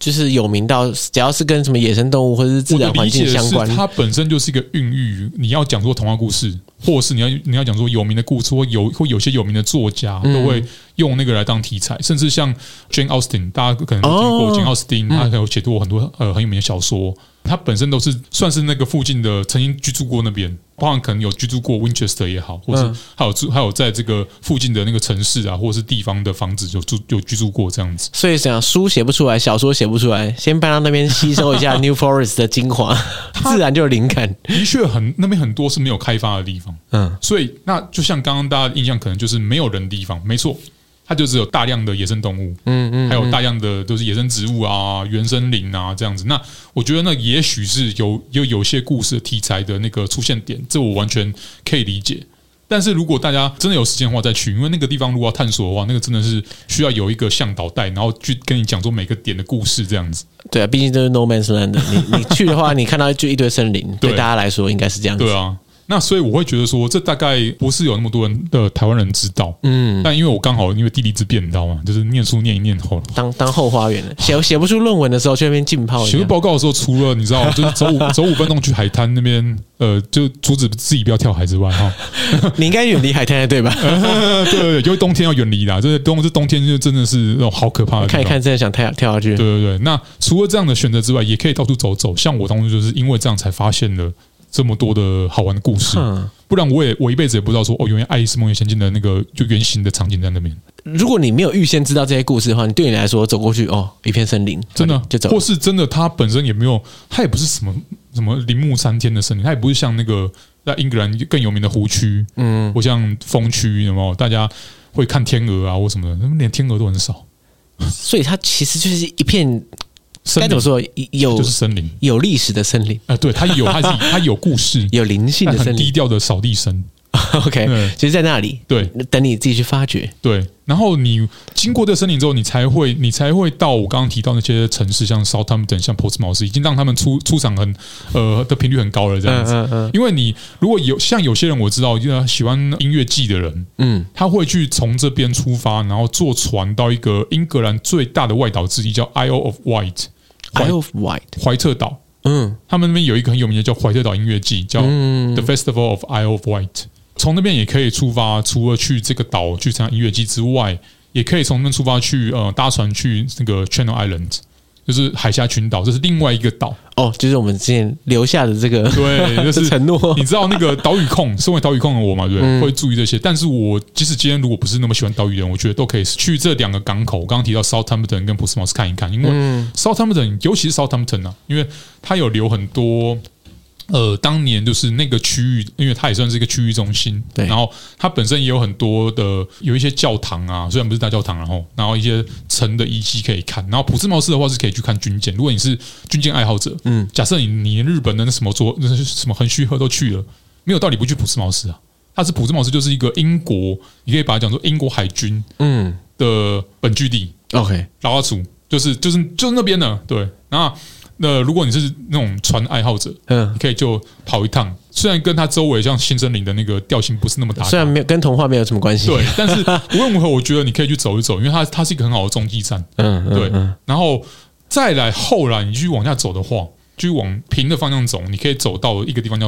就是有名到只要是跟什么野生动物或者是自然环境相关， 它本身就是一个孕育。你要讲说童话故事，或是你要讲说有名的故事，或有些有名的作家都会用那个来当题材，甚至像 Jane Austen， 大家可能有听过 Jane Austen， 他有写过很多很有名的小说。他本身都是算是那个附近的曾经居住过那边，包含可能有居住过 Winchester 也好，或是还有在这个附近的那个城市啊，或者是地方的房子有居住过这样子。 所以讲书写不出来，小说写不出来，先搬到那边吸收一下 New Forest 的精华，自然就有灵感。 的确那边很多是没有开发的地方，所以那就像刚刚大家的印象，可能就是没有人的地方，没错。它就只有大量的野生动物，还有大量的都是野生植物啊、原生林啊这样子。那我觉得那也许是有些故事的题材的那个出现点，这我完全可以理解。但是如果大家真的有时间的话再去，因为那个地方如果要探索的话，那个真的是需要有一个向导带，然后去跟你讲说每个点的故事这样子。 对啊，毕竟这是 No Man's Land， 你去的话，你看到就一堆森林，对大家来说应该是这样子。 对啊。那所以我会觉得说，这大概不是有那么多人的台湾人知道，但因为我刚好因为地利之便，你知道吗？就是念书念一念后， 当后花园了，写不出论文的时候，去那边浸泡。 写报告的时候，除了你知道，就是走5分钟去海滩那边，就阻止自己不要跳海之外，哈， 你应该远离海滩对吧？ 对，因为冬天要远离啦，这冬天就真的是那种好可怕的。 看一看，真的想跳下去。 对。那除了这样的选择之外，也可以到处走走。像我当初就是因为这样才发现了这么多的好玩的故事，不然我一辈子也不知道说原来《爱丽丝梦游仙境》的那个就原型的场景在那边。 如果你没有预先知道这些故事的话，对你来说走过去一片森林， 真的就走， 或是真的它本身也没有，它也不是什么林木参天的森林，它也不是像那个在英格兰更有名的湖区，或像风区，有没有？大家会看天鹅啊或什么的，连天鹅都很少， 所以它其实就是一片。该怎么说？ 就是森林， 有历史的森林。 对，它有故事， 有灵性的森林， 很低调的扫地声。 OK， 其实在那里， 对， 等你自己去发掘。 对，然后你经过这个森林之后，你才会到我刚刚提到那些城市，像 Southampton、像波茨茅斯，已经让他们出场的频率很高了，这样子。因为你如果有些人我知道喜欢音乐季的人，他会去从这边出发，然后坐船到一个英格兰最大的外岛之一，叫 Isle of Wight。Isle of Wight， 怀特岛。他们那边有一个很有名的叫怀特岛音乐季，叫 The Festival of Isle of Wight。从那边也可以出发，除了去这个岛去参加音乐季之外，也可以从那边出发去搭船去那个 Channel Islands， 就是海峡群岛，这是另外一个岛。 就是我们之前留下的这个对，就是承诺。 你知道那个岛屿控，身为岛屿控的我嘛，对不对？会注意这些。但是我即使今天如果不是那么喜欢岛屿的人，我觉得都可以去这两个港口。我刚刚提到 Southampton 跟普斯茅斯看一看，因为 Southampton 尤其是 Southampton 啊，因为它有留很多。当年就是那个区域，因为它也算是一个区域中心，对。然后它本身也有很多的有一些教堂啊，虽然不是大教堂，然后一些城的遗迹可以看。然后普斯茅斯的话是可以去看军舰，如果你是军舰爱好者，假设你日本的那什么横须贺都去了，没有道理不去普斯茅斯啊。普斯茅斯就是一个英国，你可以把它讲说英国海军的本据地。 OK， 劳阿楚就是那边的，对。那如果你是那种船爱好者，你可以就跑一趟。虽然跟它周围像新森林的那个调性不是那么搭， 虽然没有跟童话没有什么关系， 对，但是无论如何，我觉得你可以去走一走，因为它是一个很好的中继站。对。然后再来后来你继续往下走的话，继续往平的方向走，你可以走到一个地方叫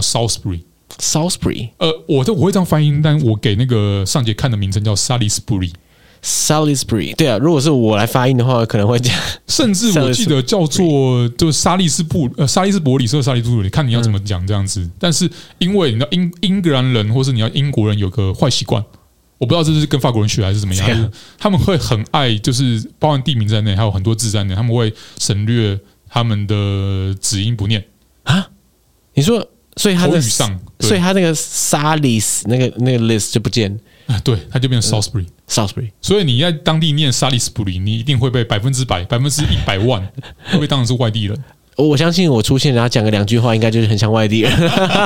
Salisbury。我会这样翻译，但我给那个上节看的名称叫 Salisbury。 对啊，如果是我来发音的话，可能会这样。 甚至我记得叫做就是沙利斯伯里是沙利斯伯里，看你要怎么讲这样子。但是因为你知道英格兰人或是你要英国人有个坏习惯，我不知道这是跟法国人学还是怎么样，他们会很爱就是包含地名在内，还有很多字在内，他们会省略他们的子音不念啊。你说，所以他的口语上， 所以他那个沙利斯那个 list 就不见。 对，它就变成 Salisbury。所以你在当地念 Salisbury， 你一定会被100%、100万会被当成是外地人。 我相信我出现，然后讲个2句话，应该就是很像外地人。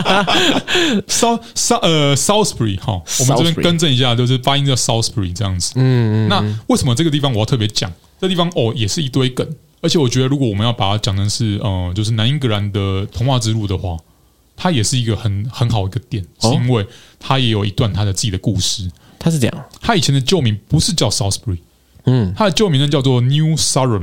Salisbury 哈，我们这边更正一下，就是发音叫 Salisbury 这样子。那为什么这个地方我要特别讲？这地方也是一堆梗，而且我觉得如果我们要把它讲成是就是南英格兰的童话之路的话。它也是一个很好的一个点，是因为它也有一段它的自己的故事。 它是这样， 它以前的旧名不是叫 Salisbury，它的旧名呢叫做 New Sarum，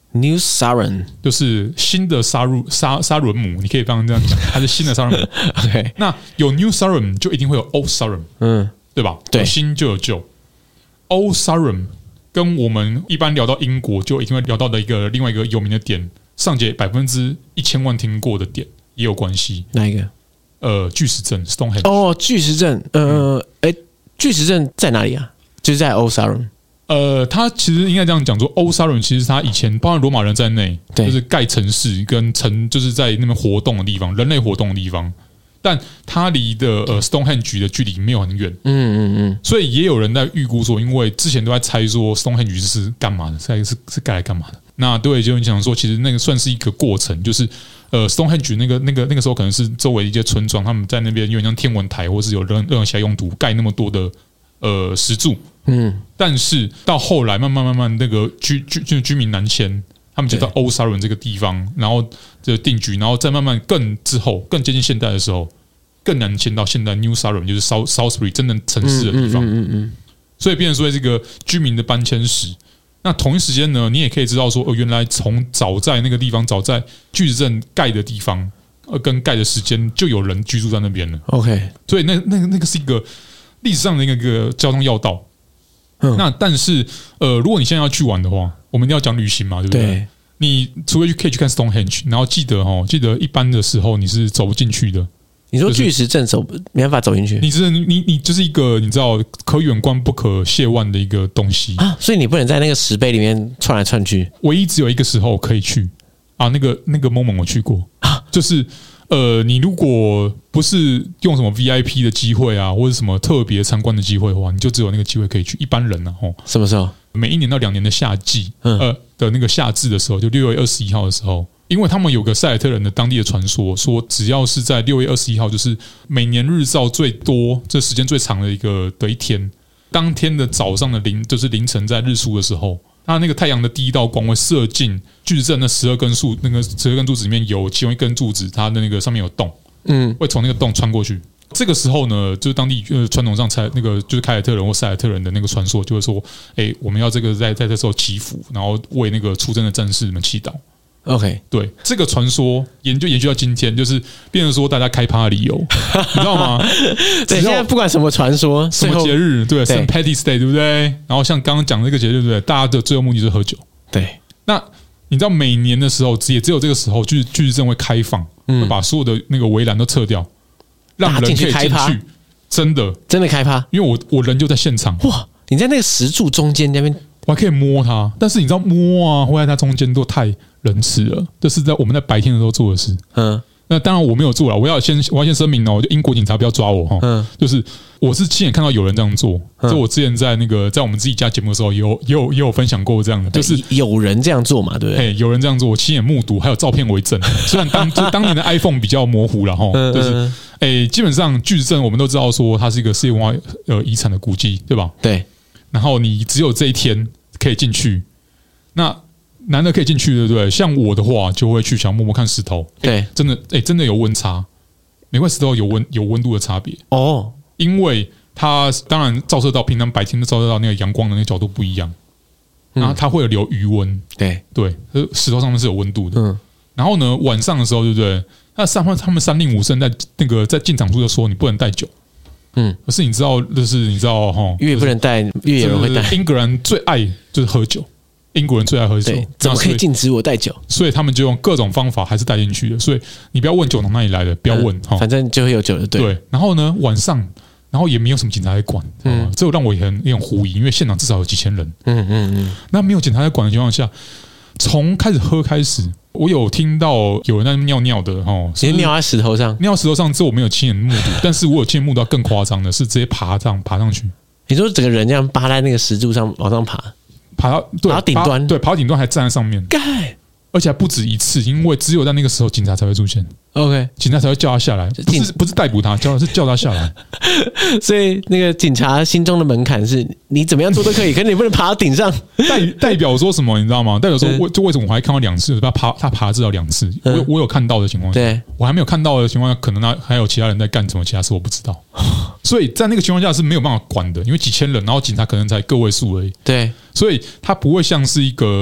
New Sarum 就是新的沙伦姆，你可以帮这样讲，它是新的沙伦姆。 OK， 那有 New Sarum 就一定会有 Old Sarum， 对吧？ 对， 有新就有旧。Old Sarum 跟我们一般聊到英国就一定会聊到的另外一个有名的点，上节1000万听过的点也有关系。 哪一个？ 巨石阵 Stonehenge。 哦，巨石阵，巨石阵在哪里啊？就是在 Old Sarum。 它其实应该这样讲，说 Old Sarum 其实它以前包含罗马人在内，就是盖城市跟就是在那边活动的地方，人类活动的地方。但它离的Stonehenge 的距离没有很远，所以也有人在预估说，因为之前都在猜说 Stonehenge 是干嘛的，是盖来干嘛的。那对，就想说，其实那个算是一个过程，就是Stonehenge 那个时候可能是周围的一些村庄，他们在那边有点像天文台，或是有任何其他用途，盖那么多的石柱。但是到后来慢慢那个居民南迁，他们就到 Old Sarum 这个地方，然后就定居，然后再慢慢更接近现代的时候，更南迁到现在 New Sarum， 就是 Salisbury 真正城市的地方。所以变成说这个居民的搬迁史。那同一时间呢，你也可以知道说，原来早在那个地方，早在巨石阵盖的地方，跟盖的时间就有人居住在那边了。 OK， 所以那个是一个历史上的一个交通要道。那但是如果你现在要去玩的话，我们一定要讲旅行嘛，对不对？对，你除非可以去看 Stonehenge， 然后记得一般的时候你是走不进去的。 你说巨石阵没办法走进去， 你就是一个你知道可远观不可亵玩的一个东西啊，所以你不能在那个石碑里面窜来窜去。 唯一只有一个时候可以去啊，那个 moment 我去过啊，就是你如果不是用什么 VIP 的机会啊，或者什么特别参观的机会的话，你就只有那个机会可以去。一般人啊， 什么时候？ 每1年到2年的夏季，的那个夏至的时候，就6月21号的时候，因为他们有个塞尔特人的当地的传说，说只要是在6月21号，就是每年日照最多、这时间最长的一天，当天的早上的就是凌晨在日出的时候。它那个太阳的第一道光会射进巨石阵那12根柱子里面，有其中一根柱子，它的那个上面有洞，会从那个洞穿过去。这个时候呢，就是当地传统上那个就是凯尔特人或塞尔特人的那个传说，就会说，我们要这个在这时候祈福，然后为那个出征的战士们祈祷。 OK， 对，这个传说延续到今天，就是变成说大家开趴的理由，你知道吗？ 对，现在不管什么传说、 什么节日，对 ，St. Patty's Day， 对不对？然后像刚刚讲的这个节日，对不对？大家的最后目的就是喝酒。 对， 那你知道每年的时候，也只有这个时候，巨石阵会开放，会把所有的那个围栏都撤掉，让人可以进去。真的开趴， 因为我人就在现场。 哇，你在那个石柱中间那边。 我还可以摸它，但是你知道摸啊，会在它中间都太仁慈了，这是我们在白天的时候做的事。那当然我没有做了，我要先声明哦，就英国警察不要抓我哈。就是我是亲眼看到有人这样做，就我之前在我们自己家节目的时候，也有分享过这样的，就是有人这样做嘛，对不对？ 有人这样做，我亲眼目睹，还有照片为证。虽然当年的 iPhone 比较模糊了哈，就是基本上巨石阵我们都知道说它是一个世界文化遗产的古迹，对吧？ 对。 然后你只有这一天可以进去，那难得可以进去，对不对？像我的话，就会去想摸摸看石头， 对， 真的有温差，每块石头有温度的差别哦， 因为它当然照射到平常白天照射到那个阳光的那个角度不一样，然后它会有留余温， 对， 石头上面是有温度的，然后呢，晚上的时候，对不对？他们3令5申在进场处就说你不能带酒。可是你知道，越不能带，越有人会带。 英格兰最爱就是喝酒，英国人最爱喝酒， 怎么可以禁止我带酒？ 所以他们就用各种方法还是带进去的。所以你不要问酒从哪里来的，不要问， 反正就会有酒的。 对。然后呢，晚上，然后也没有什么警察在管，这让我也很狐疑，因为现场至少有几千人。那没有警察在管的情况下，从开始喝开始。我有听到有人在尿尿的你尿在石头上， 尿石头上之后我没有亲眼目睹，但是我有亲眼目睹到更夸张的是直接爬上去。 你说整个人这样扒在那个石柱上往上爬到顶端， 对，爬到顶端还站在上面，而且还不止一次，因为只有在那个时候警察才会出现。 OK， 警察才会叫他下来，不是逮捕他，是叫他下来。 所以那个警察心中的门槛是你怎么样做都可以，可是你不能爬到顶上。 代表说什么？你知道吗？代表说就为什么我还看到2次，他爬至少2次。我有看到的情况下， 对， 我还没有看到的情况下，可能还有其他人在干什么其他事，我不知道。所以在那个情况下是没有办法管的，因为几千人，然后警察可能才个位数而已。 对， 所以他不会像是一个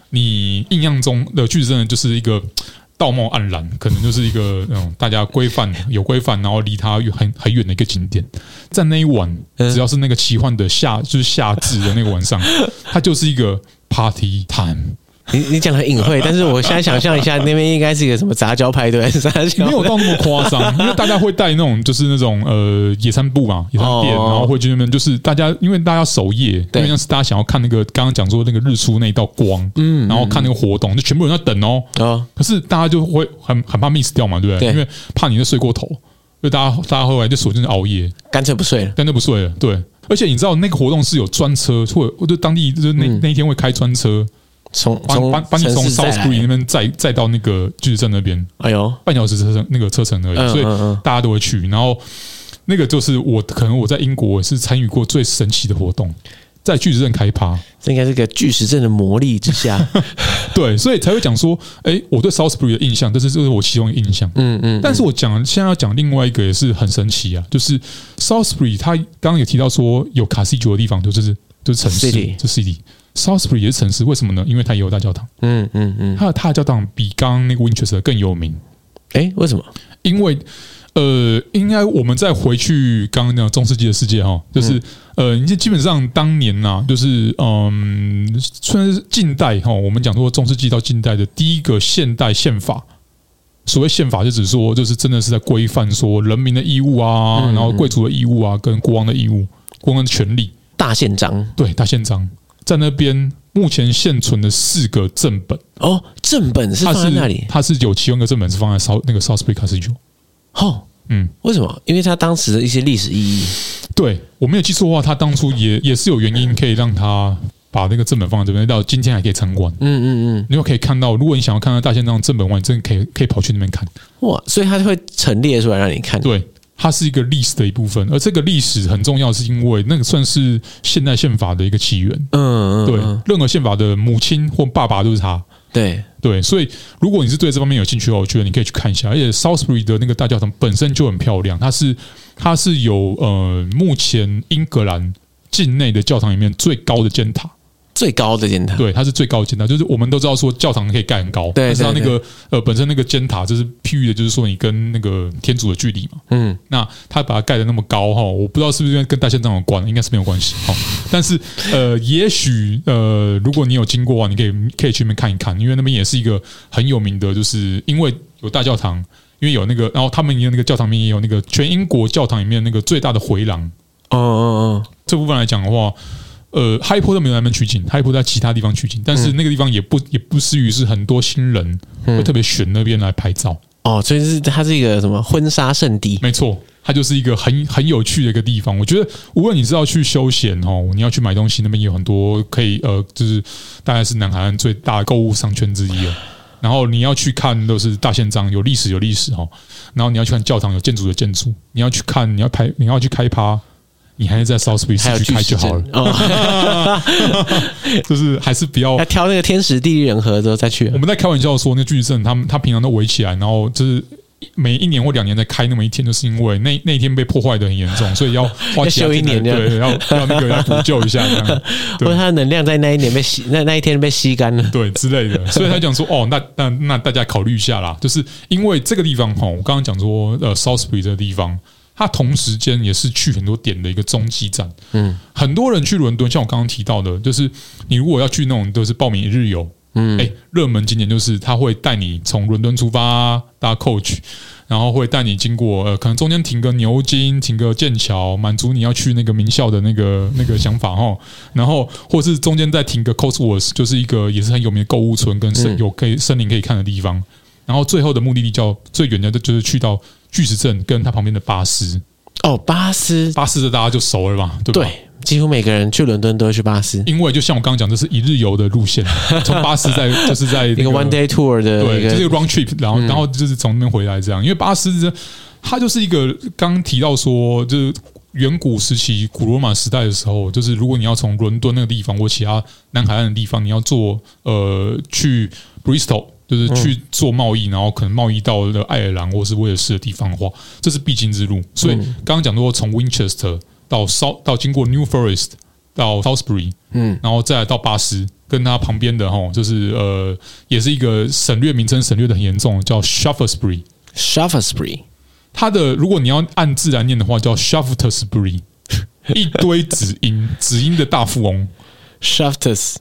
你印象中的巨石阵就是一个道貌岸然，可能就是一个大家有规范，然后离它很远的一个景点。在那一晚，只要是那个奇幻的就是夏至的那个晚上，它就是一个 party time。 你讲的很隐晦，但是我现在想象一下，那边应该是一个什么杂交派对， 没有到那么夸张，因为大家会带那种就是那种野餐布嘛，野餐垫，然后会去那边，就是因为大家守夜，因为像是大家想要看那个刚刚讲说那个日出那一道光，然后看那个活动，就全部人在等哦。可是大家就会很怕 miss 掉嘛，对不对？因为怕你就睡过头，所以大家后来就锁定熬夜， 干脆不睡了。对， 而且你知道那个活动是有专车，或者当地就是那一天会开专车。把你从 Salisbury 那边再到那个巨石阵那边，哎呦，半小时车程而已，所以大家都会去。然后那个就是可能我在英国是参与过最神奇的活动，在巨石阵开趴， 这应该是个巨石阵的魔力之下， 对，所以才会讲说，我对 Salisbury 的印象，这是我其中的印象，但是我现在要讲另外一个也是很神奇啊，就是 Salisbury 它刚刚有提到说有卡西酒的地方，就是城市，就 city。Salisbury 也是城市，为什么呢？因为它也有大教堂。它的大教堂比刚刚那个 Winchester 更有名。 为什么？ 因为应该我们再回去刚刚那个中世纪的世界哈，就是你基本上当年呐，就是虽然是近代哈，我们讲说中世纪到近代的第一个现代宪法。所谓宪法就只说，就是真的是在规范说人民的义务啊，然后贵族的义务啊，跟国王的义务、国王的权利。 大宪章， 对，大宪章。在那边目前现存的4个正本正本是放在那里， 它是有其中一个正本是放在那个 Salisbury Cathedral。 为什么？因为它当时的一些历史意义。 对，我没有记错的话，它当初也是有原因可以让它把那个正本放在这边，到今天还可以参观。你就可以看到，如果你想要看到大宪章正本的话，你真的可以跑去那边看。哇， 所以它会陈列出来让你看。 对。它是一个历史的一部分，而这个历史很重要，是因为那个算是现代宪法的一个起源。对，任何宪法的母亲或爸爸都是他。对，所以如果你是对这方面有兴趣的话，我觉得你可以去看一下。而且 Salisbury 的那个大教堂本身就很漂亮，它是有目前英格兰境内的教堂里面最高的尖塔。 最高的尖塔， 对，它是最高的尖塔。就是我们都知道说教堂可以盖很高，但是它那个本身那个尖塔就是譬喻的，就是说你跟那个天主的距离嘛。那它把它盖得那么高哈，我不知道是不是跟大宪章有关，应该是没有关系哈。但是也许如果你有经过啊，你可以去那边看一看，因为那边也是一个很有名的，就是因为有大教堂，因为有那个，然后他们那个教堂里面也有那个全英国教堂里面那个最大的回廊。这部分来讲的话。哈利波特没有在那边取景，哈利波特在其他地方取景，但是那个地方也不失于是很多新人会特别选那边来拍照。 所以它是一个什么婚纱圣地？ 没错，它就是一个很有趣的一个地方。我觉得无论你是要去休闲你要去买东西，那边也有很多可以就是大概是南海岸最大的购物商圈之一了。然后你要去看都是大宪章，有历史然后你要去看教堂，有建筑的建筑，你要去看你要去开趴。你还是在 Salisbury 市区开就好了，就是还是不要挑那个天时地利人和之后再去。 我们在开玩笑说，那巨石阵他平常都围起来，然后就是每1年或2年再开那么一天，就是因为那一天被破坏的很严重，所以要花几修1年， 对，要那个要补救一下这样， 或者它的能量在那一年被那一天被吸干了， 对之类的。所以他讲说，那大家考虑一下啦，就是因为这个地方我刚刚讲说Salisbury 这个地方。它同时间也是去很多点的一个中继站。很多人去伦敦，像我刚刚提到的，就是你如果要去那种都是报名1日游，热门景点就是他会带你从伦敦出发搭 coach， 然后会带你经过可能中间停个牛津，停个剑桥，满足你要去那个名校的那个想法然后或是中间再停个 Cotswolds， 就是一个也是很有名的购物村跟有森林可以看的地方。然后最后的目的地最远的就是去到巨石阵跟它旁边的巴斯。 巴斯的大家就熟了吧？对吧？ 对，几乎每个人去伦敦都会去巴斯， 因为就像我刚刚讲，这是1日游的路线，从巴斯就是在一个 one day tour 的， 对，就是一个 round trip， 然后就是从那边回来这样。因为巴斯它就是一个刚提到说，就是远古时期古罗马时代的时候，就是如果你要从伦敦那个地方或其他南海岸的地方，你要坐去 Bristol。就是去做贸易，然后可能贸易到了爱尔兰或是威尔士的地方的话，这是必经之路。所以刚刚讲说，从 Winchester 到经过 New Forest 到 Salisbury，然后再来到巴斯， 跟它旁边的就是也是一个省略名称省略的很严重，叫 Shaftesbury。它的如果你要按自然念的话，叫 Shaftesbury， 一堆子音的大富翁 Shaftes。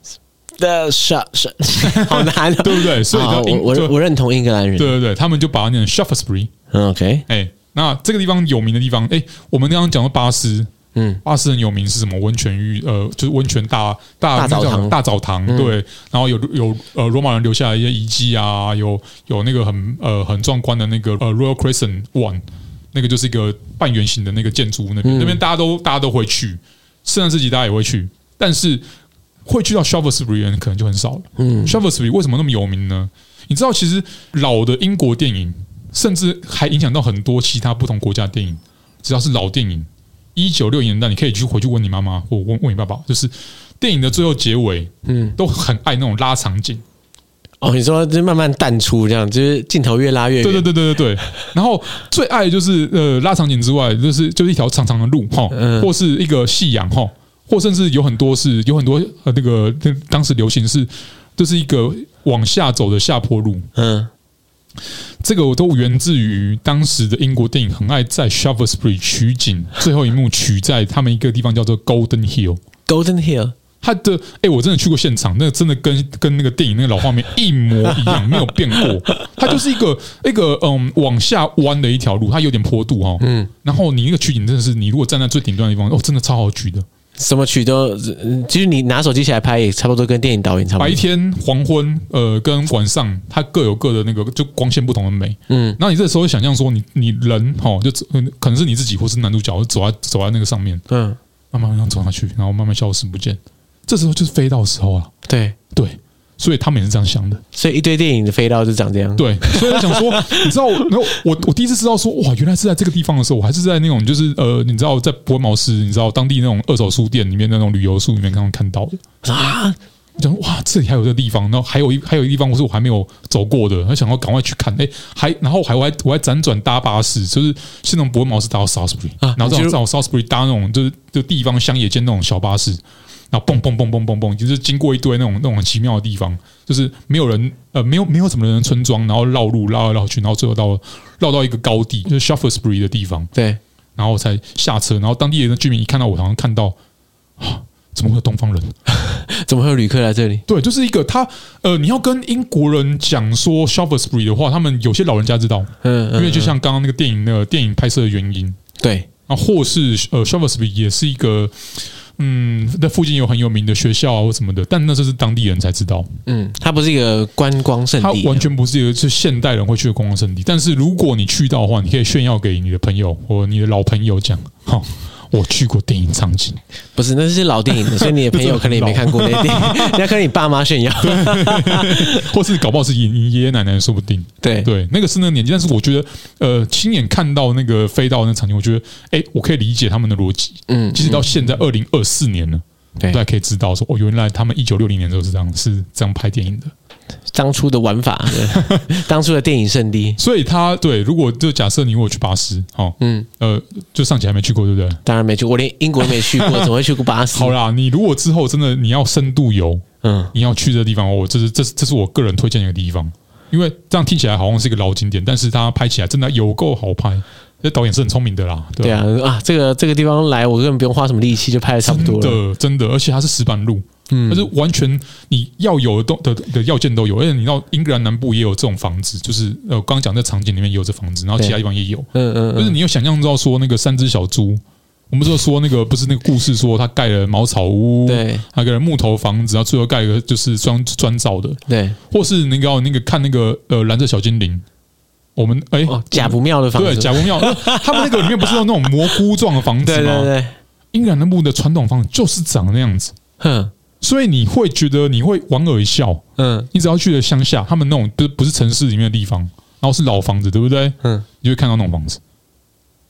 好难， 对不对？所以我认同英格兰人， 对，他们就把它念成 Shaftesbury。OK， 那这个地方有名的地方，我们刚刚讲到巴斯，巴斯很有名是什么？温泉浴，就是温泉大澡堂，对。然后有罗马人留下来一些遗迹啊，有那个很壮观的那个Royal Crescent One， 那个就是一个半圆形的那个建筑物，那边大家都会去，圣诞市集大家也会去，但是会去到 Shaftesbury 人可能就很少了。Shaftesbury 为什么那么有名呢？你知道，其实老的英国电影，甚至还影响到很多其他不同国家的电影，只要是老电影。1960年代，你可以回去问你妈妈或问你爸爸，就是电影的最后结尾，都很爱那种拉长景。 你说就慢慢淡出，这样就是镜头越拉越远。 对。然后最爱的就是拉长景之外，就是一条长长的路或是一个夕阳或甚至有很多那个当时流行是，就是一个往下走的下坡路。这个我都源自于当时的英国电影很爱在 Shaftesbury 取景，最后一幕取在他们一个地方叫做 Golden Hill。Golden Hill， 它的我真的去过现场，那个真的跟那个电影那个老画面一模一样，没有变过。它就是一个往下弯的一条路，它有点坡度然后你那个取景真的是，你如果站在最顶端的地方，真的超好取的。 什么取都，其实你拿手机起来拍也差不多跟电影导演差不多。 白天、黄昏，跟晚上，它各有各的那个就光线不同的美。然后你这时候会想象说你人就可能是你自己或是男主角走在那个上面，慢慢走下去，然后慢慢消失不见。这时候就是飞到的时候啊。对，所以他们也是这样想的。 所以一堆电影的飞刀就长这样。 对，所以我想说，你知道，我第一次知道说，哇，原来是在这个地方的时候，我还是在那种就是你知道，在伯恩茅斯，你知道当地那种二手书店里面那种旅游书里面刚刚看到的啊。我想哇，这里还有这个地方，然后还有一个地方，是我还没有走过的，我想要赶快去看。然后我还辗转搭巴士，就是那种伯恩茅斯搭到 Salisbury，然后在 Salisbury 搭那种就地方乡野间那种小巴士。然后蹦蹦蹦蹦蹦蹦，就是经过一堆那种很奇妙的地方，就是没有人没有什么人的村庄，然后绕路绕来绕去，然后最后绕到一个高地，就是 Shaftesbury 的地方。对，然后才下车，然后当地的居民一看到我，好像看到怎么会有东方人？ 怎么会有旅客来这里？ 对，就是一个你要跟英国人讲说 Shaftesbury 的话，他们有些老人家知道，因为就像刚刚那个电影拍摄的原因，对，啊，或是Shaftesbury 也是一个。那附近有很有名的学校啊或什么的，但那就是当地人才知道。 它不是一个观光胜地， 它完全不是一个是现代人会去的观光胜地。但是如果你去到的话，你可以炫耀给你的朋友或你的老朋友讲，我去过电影场景。 不是，那是老电影的，所以你的朋友可能也没看过那电影，你要跟你爸妈炫耀， 或是搞不好是你爷爷奶奶说不定。对，那个是那个年纪，但是我觉得亲眼看到那个飞到那场景，我觉得我可以理解他们的逻辑。即使到现在2024年了，大家可以知道说原来他们1960年的时候是这样拍电影的。 当初的玩法，当初的电影圣地， 所以如果就假设你如果去巴斯，就上集还没去过，对不对？ 当然没去过，我连英国都没去过，怎么会去过巴斯？ 好啦，你如果之后真的你要深度游，你要去这个地方，这是我个人推荐的一个地方，因为这样听起来好像是一个老景点，但是它拍起来真的有够好拍。这导演是很聪明的啦， 对啊，这个地方来，我根本不用花什么力气就拍得差不多了， 真的，而且它是石板路。但是完全你要有的要件都有，而且你到英格兰南部也有这种房子，就是刚刚讲在场景里面也有这房子，然后其他地方也有，就是你有想象到说那个3只小猪，我们说那个不是那个故事说他盖了茅草屋，对，他盖了木头房子，然后最后盖一个就是砖造的，对，或是那个看那个蓝色小精灵。我们贾不妙的房子， 对，贾不妙，他们那个里面不是有那种蘑菇状的房子吗？对，英格兰南部的传统房子就是长那样子，所以你会觉得你会莞尔一笑，你只要去了乡下，他们那种不是城市里面的地方，然后是老房子，对不对？你就会看到那种房子，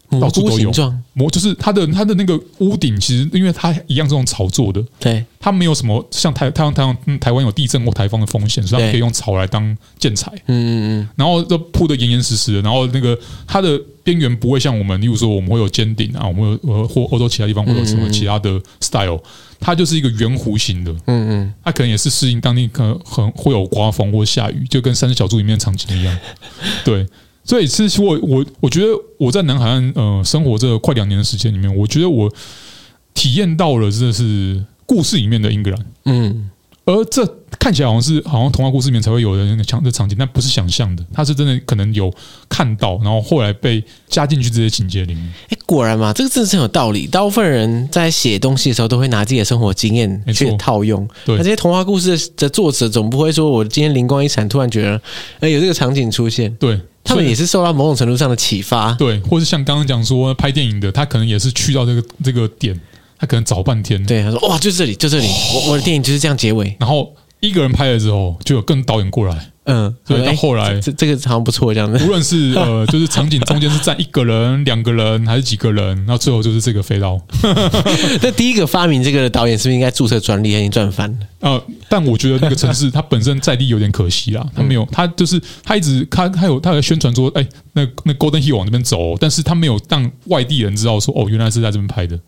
到处都有。就是它的那个屋顶，其实因为它一样这种草做的， 对， 它没有什么像台湾有地震或台风的风险，所以它们可以用草来当建材。然后都铺得严严实实的，然后那个它的边缘不会像我们，例如说我们会有尖顶啊，我们或欧洲其他地方会有什么其他的 style， 它就是一个圆弧形的。它可能也是适应当地可能会有刮风或下雨，就跟三只小猪里面的场景一样。对。所以其实我觉得我在南海岸生活这快2年的时间里面，我觉得我体验到了真的是故事里面的英格兰，而这看起来好像童话故事里面才会有的那个场景，但不是想象的，它是真的可能有看到，然后后来被加进去这些情节里面。 果然嘛，这个真的是很有道理。大部分人在写东西的时候，都会拿自己的生活经验去套用。那这些童话故事的作者总不会说，我今天灵光一闪，突然觉得，有这个场景出现。 对。 他们也是受到某种程度上的启发， 对，或是像刚刚讲说拍电影的，他可能也是去到这个点，他可能找半天， 对，他说哇，就这里，我的电影就是这样结尾。 然后一个人拍了之后，就有更多导演过来，所以到后来这个好像不错，这样子。 无论是就是场景中间是站1个人、2个人还是几个人，然后最后就是这个飞刀。 那第一个发明这个的导演是不是应该注册专利？已经赚翻了。 但我觉得那个城市它本身在地有点可惜啦，他没有，他就是他一直他有宣传说，那 Golden Hill 往这边走，但是他没有让外地人知道说，原来是在这边拍的。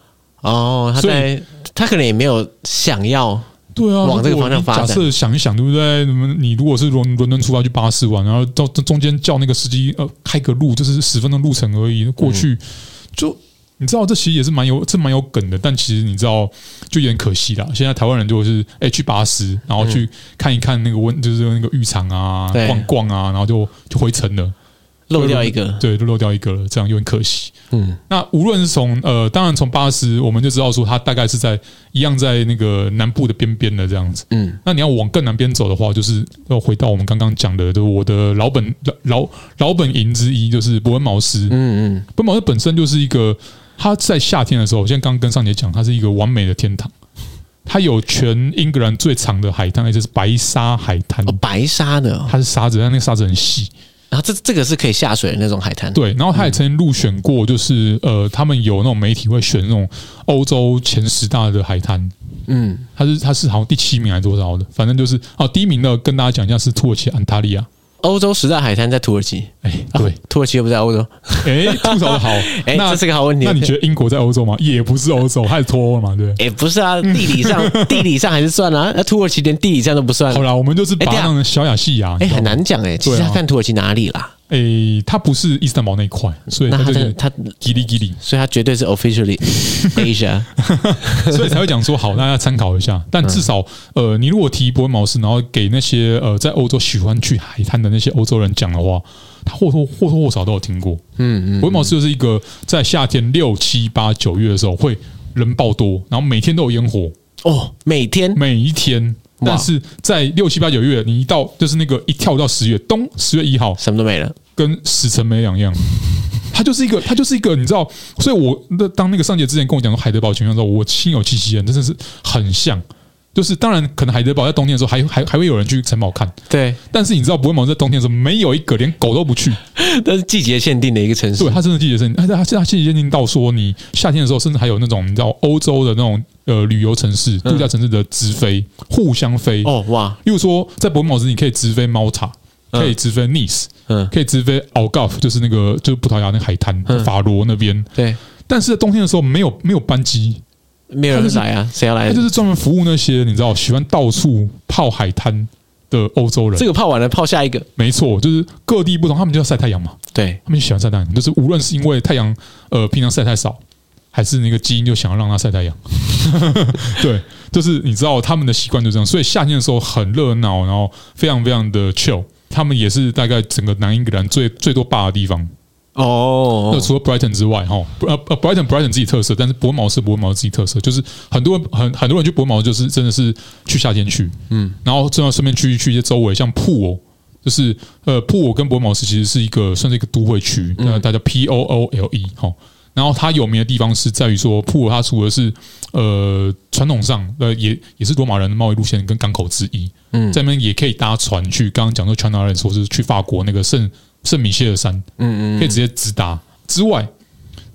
他可能也没有想要。 对啊， 往这个方向发展。 假设想一想，对不对？你如果是伦敦出发去巴士玩，然后到中间叫那个司机开个路，就是10分钟路程而已，过去就你知道，这其实也是蛮有梗的，但其实你知道就有点可惜啦。现在台湾人就是去巴士，然后去看一看那个就是那个浴场啊，逛逛啊，然后就回程了。 漏掉一个， 对，就漏掉一个了，这样有点可惜。那无论是从当然从巴士，我们就知道说它大概是一样在那个南部的边边的这样子。那你要往更南边走的话，就是要回到我们刚刚讲的，就是我的老本营之一，就是伯恩茅斯。伯恩茅斯本身就是一个，它在夏天的时候，我现在刚跟上姐讲，它是一个完美的天堂。它有全英格兰最长的海滩，而且是白沙海滩。 白沙的， 它是沙子，但那个沙子很细。 然后这个是可以下水的那种海滩， 对。然后他也曾经入选过，就是他们有那种媒体会选那种欧洲前10大的海滩，他是好像第7名还是多少的，反正就是第1名的跟大家讲一下是土耳其安塔利亚。 欧洲10大海滩在土耳其， 对， 土耳其又不在欧洲， 吐槽的好， 这是个好问题。 那你觉得英国在欧洲吗？也不是欧洲，它是脱欧嘛，对不对？ 不是啊，地理上还是算啊。那土耳其连地理上都不算。 好啦，我们就是把它当成小亚细亚， 很难讲其实要看土耳其哪里啦。 它不是伊斯坦堡那一块，所以它吉利， 所以它绝对是 officially Asia， 所以才会讲说好，大家参考一下。但至少你如果提伯恩茅斯，然后给那些在欧洲喜欢去海滩的那些欧洲人讲的话，他或多或少都有听过。伯恩茅斯就是一个在夏天6、7、8、9月的时候会人爆多，然后每天都有烟火每一天。 但是在6、7、8、9月，你就是那个一跳到10月，10月1号， 什么都没了， 跟死城没两样。它就是一个，你知道，所以我当那个上节之前跟我讲说海德堡情况的时候，我心有戚戚焉，真的是很像。就是当然，可能海德堡在冬天的时候还会有人去城堡看， 对。 但是你知道，伯恩茅斯在冬天的时候没有一个连狗都不去， 但是季节限定的一个城市， 对，它真的季节限定，它季节限定到说，你夏天的时候，甚至还有那种你知道欧洲的那种旅游城市、度假城市的直飞，互相飞哇！ 例如说，在伯恩茅斯你可以直飞mal塔，可以直飞 Nice，可以直飞 Algarve， 就是那个就是葡萄牙那海滩，法罗那边， 对。 但是在冬天的时候没有班机。 没有人来啊，谁要来？ 他就是专门服务那些你知道喜欢到处泡海滩的欧洲人。 这个泡完了，泡下一个。 没错，就是各地不同，他们就要晒太阳嘛。 对， 他们就喜欢晒太阳，就是无论是因为太阳平常晒太少，还是那个基因就想要让它晒太阳。对，就是你知道他们的习惯就这样，所以夏天的时候很热闹，然后非常非常的 chill。他们也是大概整个南英格兰最多霸的地方。那除了 Brighton 之外，Brighton 自己特色，但是伯恩茅斯自己特色，就是很多人去伯恩茅斯就是真的是去夏天去，然后正好顺便去一些周围，像普洱，就是普洱跟伯恩茅斯其实是算是一个都会区，大家 POOLE 然后它有名的地方是在于说，普洱它除了是传统上也是罗马人的贸易路线跟港口之一，在那边也可以搭船去，刚刚讲说 Channel Islands， 或是去法国那个圣米歇尔山，可以直接直达之外，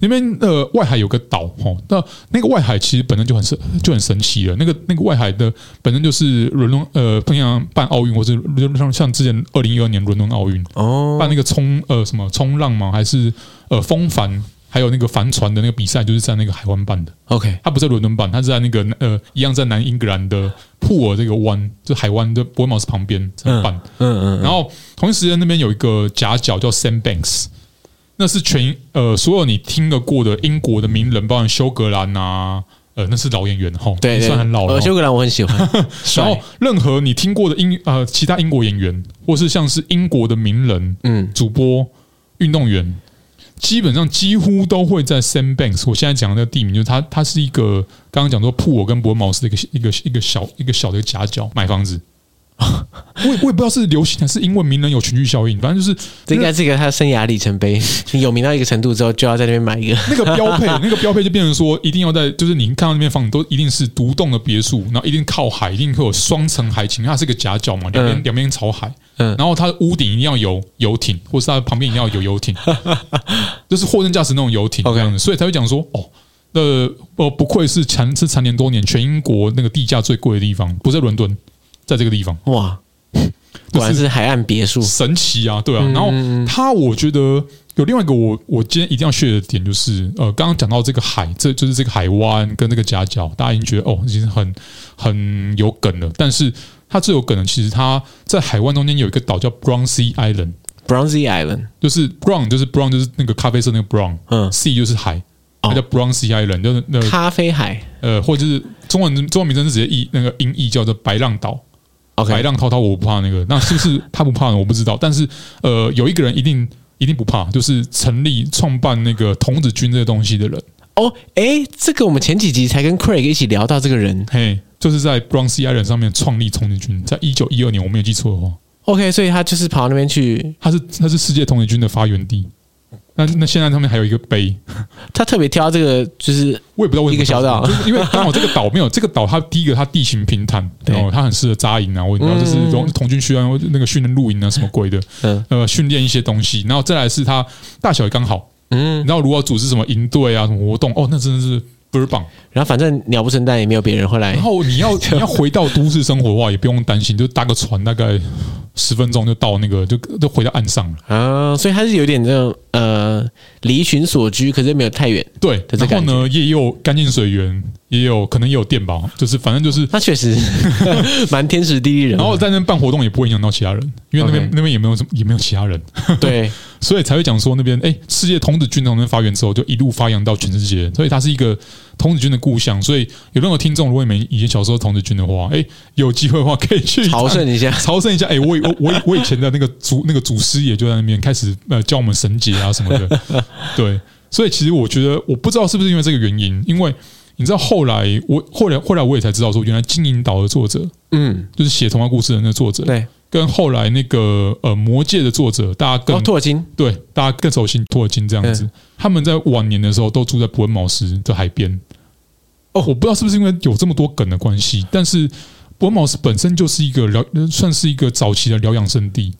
那边外海有个岛那个外海其实本身就很神奇了。那个外海的本身就是伦敦平常办奥运，或是像之前2012年伦敦奥运办那个冲浪吗？还是风帆？还有那个帆船的那个比赛，就是在那个海湾办的。 OK， 它不在伦敦办，它是在那个一样在南英格兰的普尔这个湾，就海湾的伯恩茅斯旁边办。然后同一时间那边有一个夹角叫 Sandbanks， 那是所有你听得过的英国的名人，包含休格兰啊，那是老演员对， 算很老了。 休格兰我很喜欢。 然后任何你听过的其他英国演员，或是像是英国的名人、主播、运动员。基本上几乎都会在 Sandbanks， 我现在讲的那个地名，就是它是一个刚刚讲说普尔跟伯恩茅斯的一个小的夹角买房子。我也不知道是流行还是因为名人有群聚效应，反正就是这应该是一个他的生涯里程碑。你有名到一个程度之后，就要在那边买一个那个标配就变成说，一定要在就是你看到那边房子都一定是独栋的别墅，然后一定靠海，一定会有双层海景，它是个夹角嘛，两边朝海。然后它的屋顶一定要有游艇，或是它旁边一定要有游艇，就是货真价实那种游艇这样子，所以才会讲说不愧是蝉联多年全英国那个地价最贵的地方，不在伦敦，在这个地方。 哇，果然是海岸别墅， 神奇啊，对啊。然后我觉得有另外一个我今天一定要学的点，就是刚刚讲到这个海，这就是这个海湾跟这个夹角，大家已经觉得已经很有梗了，但是。它最有梗的，其实它在海湾中间有一个岛叫 Brownsea Island。Brownsea Island 就是 Brown 就是那个咖啡色那个 Brown，sea 就是海，它叫 Brownsea Island， 就是那个咖啡海， 或者是中文名称是直接那个音译叫做白浪岛。白浪滔滔我不怕那个，那是不是他不怕呢？我不知道，但是有一个人一定不怕，就是创办那个童子军这些东西的人。 这个我们前几集才跟 Craig 一起聊到这个人， 就是在 Brownsea Island 上面创立童子军，在1912年，我没有记错的话。 OK， 所以他就是跑到那边去， 他是世界童子军的发源地。那现在上面还有一个碑， 他特别挑这个，就是我也不知道为什么一个小岛， 就是因为刚好这个岛没有这个岛，它第一个它地形平坦，它很适合扎营啊，我知道就是童军需要那个训练露营啊什么鬼的，训练一些东西，然后再来是它大小也刚好，然后如果要组织什么营队啊什么活动，那真的是。倍儿棒， 然后反正鸟不生蛋，也没有别人会来。 然后你要回到都市生活的话，也不用担心，就搭个船，大概10分钟就到那个，就回到岸上了。 所以它是有点这种离群所居，可是没有太远。 对，然后呢，也有干净水源，可能也有电吧，就是反正就是它确实蛮天时地利人。 然后在那边办活动也不会影响到其他人，因为那边也没有其他人。对。所以才会讲说那边世界童子军从那边发源之后，就一路发扬到全世界，所以它是一个童子军的故乡。所以有任何听众，如果你们以前小时候童子军的话，有机会的话可以去朝圣一下。 我以前的那个祖师爷就在那边开始教我们绳结啊什么的。对，所以其实我觉得，我不知道是不是因为这个原因，因为你知道后来我也才知道说，原来金银岛的作者，就是写童话故事的那个作者，对。跟后来那个魔戒的作者，大家更托尔金， 对，大家更熟悉托尔金这样子。他们在晚年的时候都住在伯恩茅斯的海边。我不知道是不是因为有这么多梗的关系，但是伯恩茅斯本身就是一个算是一个早期的疗养圣地。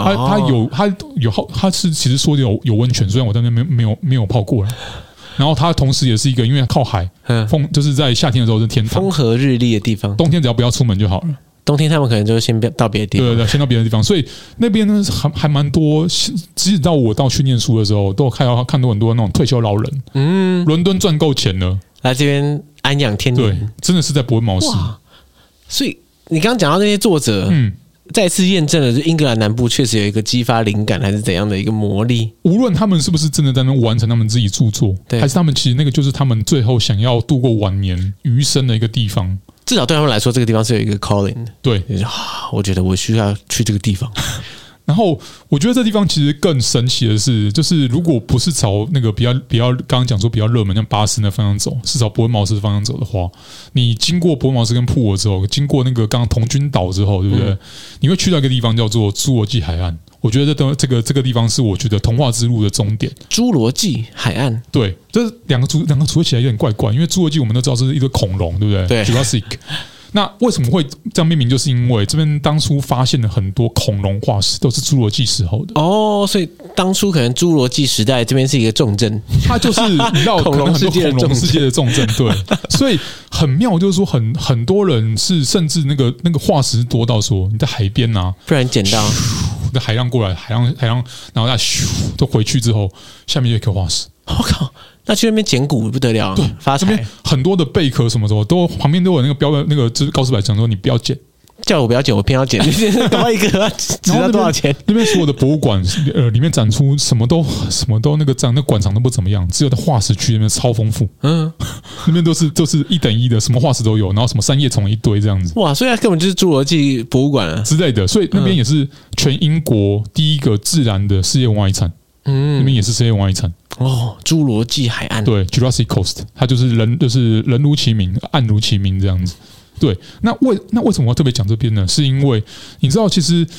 它是其实说有温泉，虽然我在那边没有泡过了。然后它同时也是一个，因为靠海，就是在夏天的时候是天堂， 风和日丽的地方。 冬天只要不要出门就好了。 冬天他们可能就先到别的地方， 对，先到别的地方，所以那边呢还蛮多。即使到我去念书的时候，都有看到很多那种退休老人，伦敦赚够钱了， 来这边安养天年。 对，真的是在伯恩茅斯。 所以你刚刚讲到那些作者，再次验证了，就英格兰南部确实有一个激发灵感还是怎样的一个魔力。 无论他们是不是真的在那完成他们自己著作，还是他们其实那个就是他们最后想要度过晚年余生的一个地方。 至少对他们来说，这个地方是有一个 calling 的。 对， 我觉得我需要去这个地方。 然后我觉得这地方其实更神奇的是，就是如果不是朝那个比较刚刚讲说比较热门像巴斯那方向走，是朝伯恩茅斯的方向走的话，你经过伯恩茅斯跟普尔之后，经过那个刚刚童军岛之后，对不对？你会去到一个地方叫做侏罗纪海岸。我觉得这个地方是我觉得童话之路的终点。 侏罗纪海岸， 对，这两个组合起来有点怪怪，因为侏罗纪我们都知道是一堆恐龙，对不对？ 对 ，Jurassic。 那为什么会这样命名？就是因为这边当初发现了很多恐龙化石，都是侏罗纪时候的哦，所以当初可能侏罗纪时代这边是一个重镇， 它就是你知道恐龙世界的重镇，对，所以很妙，就是说很多人是甚至那个化石多到说你在海边啊， 不然捡到的海浪过来，海浪，然后再咻都回去之后，下面就一颗化石， 我靠！那去那边捡骨不得了， 对， 发财！ 很多的贝壳什么都旁边都有那个就是告示牌讲说你不要捡， 叫我不要捡，我偏要捡，搞一个值到多少钱？ 那边所有的博物馆里面展出什么都那个那馆藏都不怎么样，只有在化石区那边超丰富，那边都是1等1的，什么化石都有，然后什么三叶虫一堆这样子， 哇！所以它根本就是侏罗纪博物馆啊之类的，所以那边也是全英国第一个自然的世界文化遗产。那边也是世界文化遗产哦，侏罗纪海岸对 ，Jurassic Coast， 它就是人如其名，岸如其名这样子。对，那为什么我要特别讲这边呢？是因为你知道，其实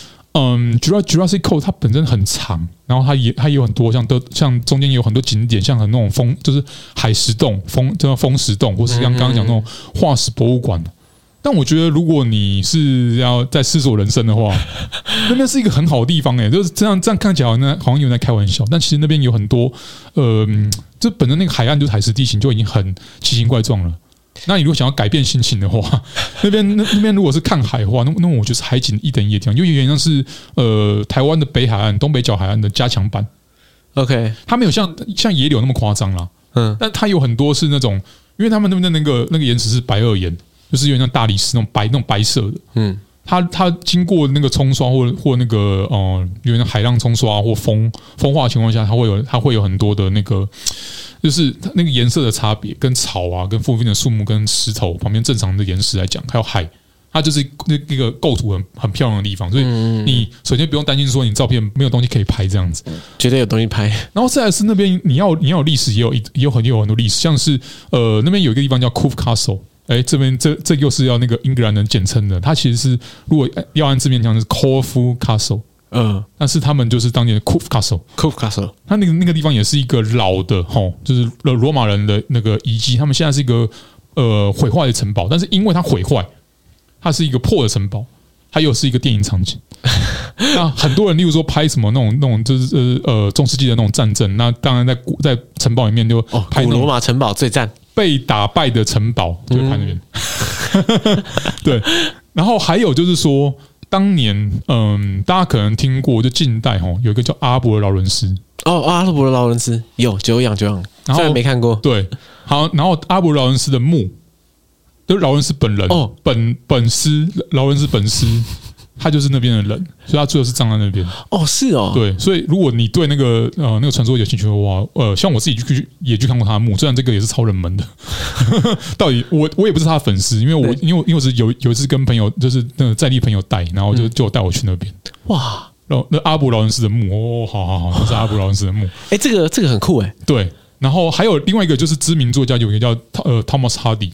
Jurassic Coast 它本身很长，然后它也有很多像中间也有很多景点，像很那种就是海石洞、风石洞，或是像刚刚讲那种化石博物馆。但我觉得，如果你是要在思索人生的话，那边是一个很好的地方就是这样看起来好像有人在开玩笑，但其实那边有很多就本身那个海岸就是海蚀地形就已经很奇形怪状了。那你如果想要改变心情的话，那边如果是看海的话，那我觉得是海景1等1的地方，因为有点像是台湾的北海岸、东北角海岸的加强版。 OK， 它没有像野柳那么夸张啦，但它有很多是那种，因为他们那个岩石是白垩岩。就是有点像大理石那种白色的，它经过那个冲刷或那个有点海浪冲刷或风化的情况下，它会有很多的那个，就是那个颜色的差别，跟草啊、跟附近的树木、跟石头旁边正常的岩石来讲，还有海，它就是那个构图很漂亮的地方，所以你首先不用担心说你照片没有东西可以拍这样子， 绝对有东西拍。 然后再来是那边你要有历史，也有很多历史，像是那边有一个地方叫 Cove Castle。这边这又是要那个英格兰人简称的，它其实是如果要按字面讲是 Corfu Castle， 但是他们就是当年的 Cove Castle， 它那个地方也是一个老的就是罗马人的那个遗迹，他们现在是一个毁坏的城堡，但是因为它毁坏，它是一个破的城堡，它又是一个电影场景。那很多人，例如说拍什么那种就是中世纪的那种战争，那当然在城堡里面就拍古罗马城堡最赞。 被打败的城堡就拍那边，对。然后还有就是说，当年大家可能听过，就近代有一个叫阿伯劳伦斯阿伯劳伦斯有久仰，虽然没看过。 对，好，然后阿伯劳伦斯的墓，就是劳伦斯本人劳伦斯本师。他就是那边的人，所以他最后是葬在那边。 是哦。 对，所以如果你对那个传说有兴趣的话，像我自己也去看过他的墓，虽然这个也是超冷门的。到底我也不是他的粉丝，因为我是有一次跟朋友就是那个在地朋友带，然后就带我去那边。 哇！ 然后那阿伯劳伦斯的墓，好，那是阿伯劳伦斯的墓。 这个很酷对，然后还有另外一个就是知名作家，有一个叫Thomas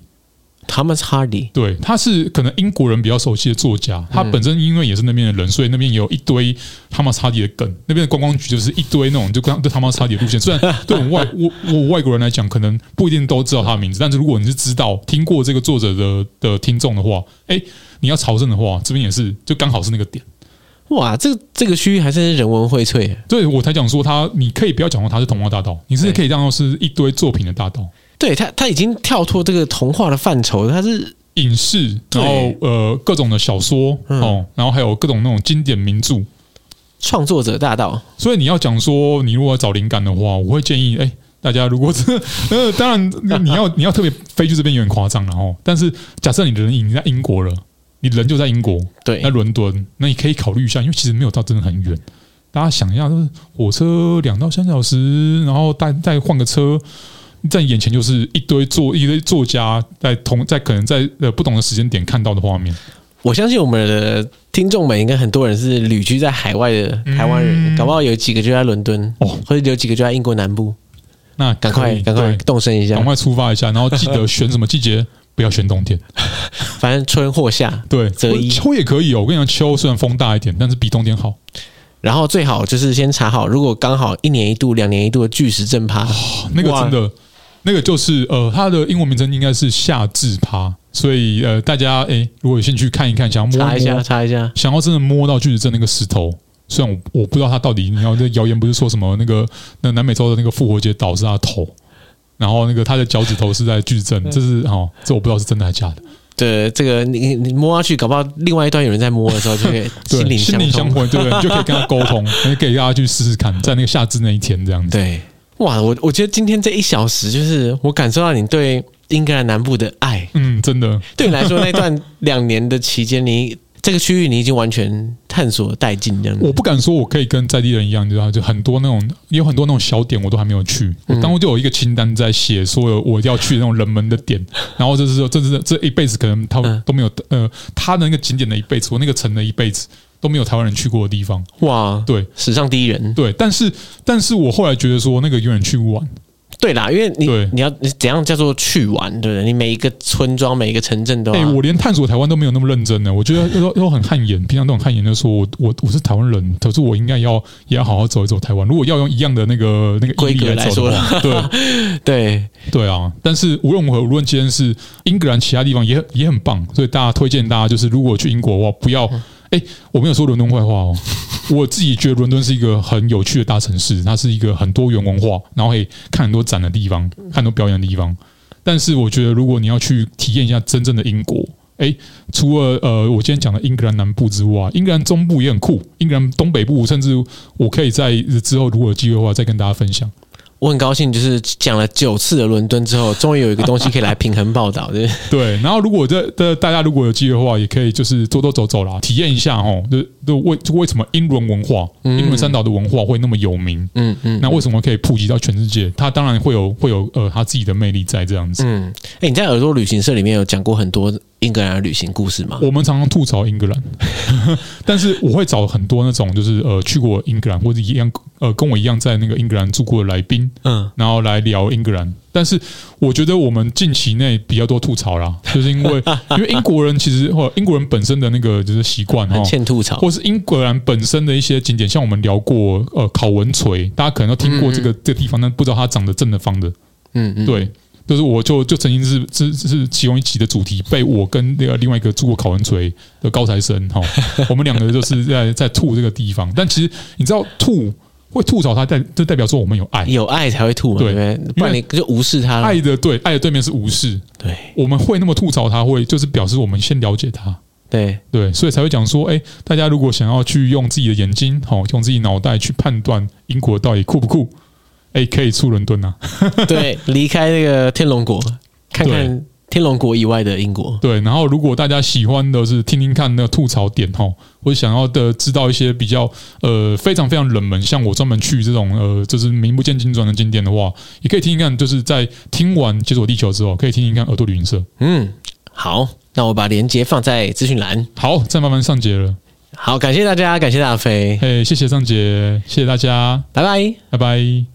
Hardy。对，他是可能英国人比较熟悉的作家，他本身因为也是那边的人，所以那边也有一堆 Thomas Hardy 的梗。那边的观光局就是一堆那种就 Thomas Hardy 的路线。虽然对我外国人来讲，可能不一定都知道他的名字，但是如果你是知道听过这个作者的听众的话，你要朝圣的话，这边也是就刚好是那个点。 哇，这个区域还是人文荟萃。 对，我才讲说你可以不要讲说它是童话大道，你是可以当做是一堆作品的大道。 对，他已经跳脱这个童话的范畴，它是影视，然后各种的小说然后还有各种那种经典名著， 创作者大道。 所以你要讲说，你如果要找灵感的话，我会建议大家如果当然你要特别飞去这边有点夸张了但是假设你的人已经在英国了，你人就在英国， 对， 在伦敦，那你可以考虑一下，因为其实没有到真的很远。大家想一下，就是火车2到3小时，然后再换个车。在眼前就是一堆作家在可能在不同的时间点看到的画面。 我相信我们的听众们应该很多人是旅居在海外的台湾人，搞不好有几个就在伦敦或者有几个就在英国南部。那赶快动身一下， 赶快出发一下，然后记得选什么季节，不要选冬天， 反正春或夏对择一。 秋也可以我跟你讲，秋虽然风大一点，但是比冬天好。 然后最好就是先查好，如果刚好1年1度、2年1度的巨石阵趴， 那个真的。那个就是它的英文名称应该是夏至趴， 所以大家如果有兴趣看一看，想要摸一摸， 查一下， 想要真的摸到巨石阵那个石头。虽然我不知道他到底，你要这谣言不是说什么那个南美洲的那个复活节岛是他的头，然后那个他的脚趾头是在巨石阵，这是这我不知道是真的还是假的。 对，这个你摸下去，搞不好另外一端有人在摸的时候，就可以心灵相通， 对不对？你就可以跟他沟通，你可以让他去试试看，在那个夏至那一天这样子。 对，哇，我觉得今天这1小时，就是我感受到你对英格兰南部的爱。真的，对你来说，那段2年的期间，你这个区域你已经完全探索殆尽这样子。 我不敢说我可以跟在地人一样，你知道，就很多那种有很多那种小点我都还没有去。我当初就有一个清单在写，说我要去那种冷门的点，然后这一辈子可能他都没有他的那个景点的一辈子，我那个城的一辈子都没有台湾人去过的地方。 哇， 对， 史上第一人。 对，但是我后来觉得说那个永远去不完。 对啦，因为你要怎样叫做去玩，对不对？你每一个村庄、每一个城镇都我连探索台湾都没有那么认真呢。我觉得都很汗颜，平常都很汗颜的说，我是台湾人，可是我应该也要好好走一走台湾。如果要用一样的那个规格来说的话， 对啊。但是无论如何，无论今天是英格兰其他地方也很棒，所以推荐大家就是如果去英国的话，不要。我没有说伦敦坏话哦，我自己觉得伦敦是一个很有趣的大城市，它是一个很多元文化，然后可以看很多展的地方，看很多表演的地方。但是我觉得，如果你要去体验一下真正的英国，除了我今天讲的英格兰南部之外，英格兰中部也很酷，英格兰东北部，甚至我可以在之后如果有机会的话，再跟大家分享。 我很高兴，就是讲了9次的伦敦之后，终于有一个东西可以来平衡报道，对。 对，然后如果大家如果有机会的话，也可以就是多走走啦，体验一下为什么英伦文化、英伦三岛的文化会那么有名？那为什么可以普及到全世界？它当然会有它自己的魅力在这样子。 你在耳朵旅行社里面有讲过很多英格兰的旅行故事吗？ 我们常常吐槽英格兰，但是我会找很多那种就是去过英格兰或者一样跟我一样在那个英格兰住过的来宾，然后来聊英格兰。但是我觉得我们近期内比较多吐槽啦，就是因为英国人其实或英国人本身的那个就是习惯很欠吐槽， 或是英格兰本身的一些景点，像我们聊过考文垂，大家可能都听过这个地方，但不知道它长得正的方的，对。就是我就曾经是其中一集的主题，被我跟另外一个住过考文垂的高材生我们2个就是在吐这个地方。但其实你知道会吐槽它，就代表说我们有爱， 有爱才会吐嘛，对不对？不然你就无视它了。 爱的对面是无视。 对， 我们会那么吐槽它，就是表示我们先了解它。 对， 所以才会讲说，大家如果想要去用自己的眼睛，用自己脑袋去判断英国到底酷不酷。可以出伦敦啊！ 对，离开那个天龙国，看看天龙国以外的英国。 对，然后如果大家喜欢的是听听看那个吐槽点或者想要知道一些比较非常非常冷门，像我专门去这种就是名不见经传的景点的话，也可以听听看。就是在听完《解锁地球》之后，可以听听看耳朵旅行社。 好，那我把连结放在资讯栏。 好，再慢慢上节了。 好，感谢大家，感谢大飞。 谢谢上节，谢谢大家， 拜拜， 拜拜。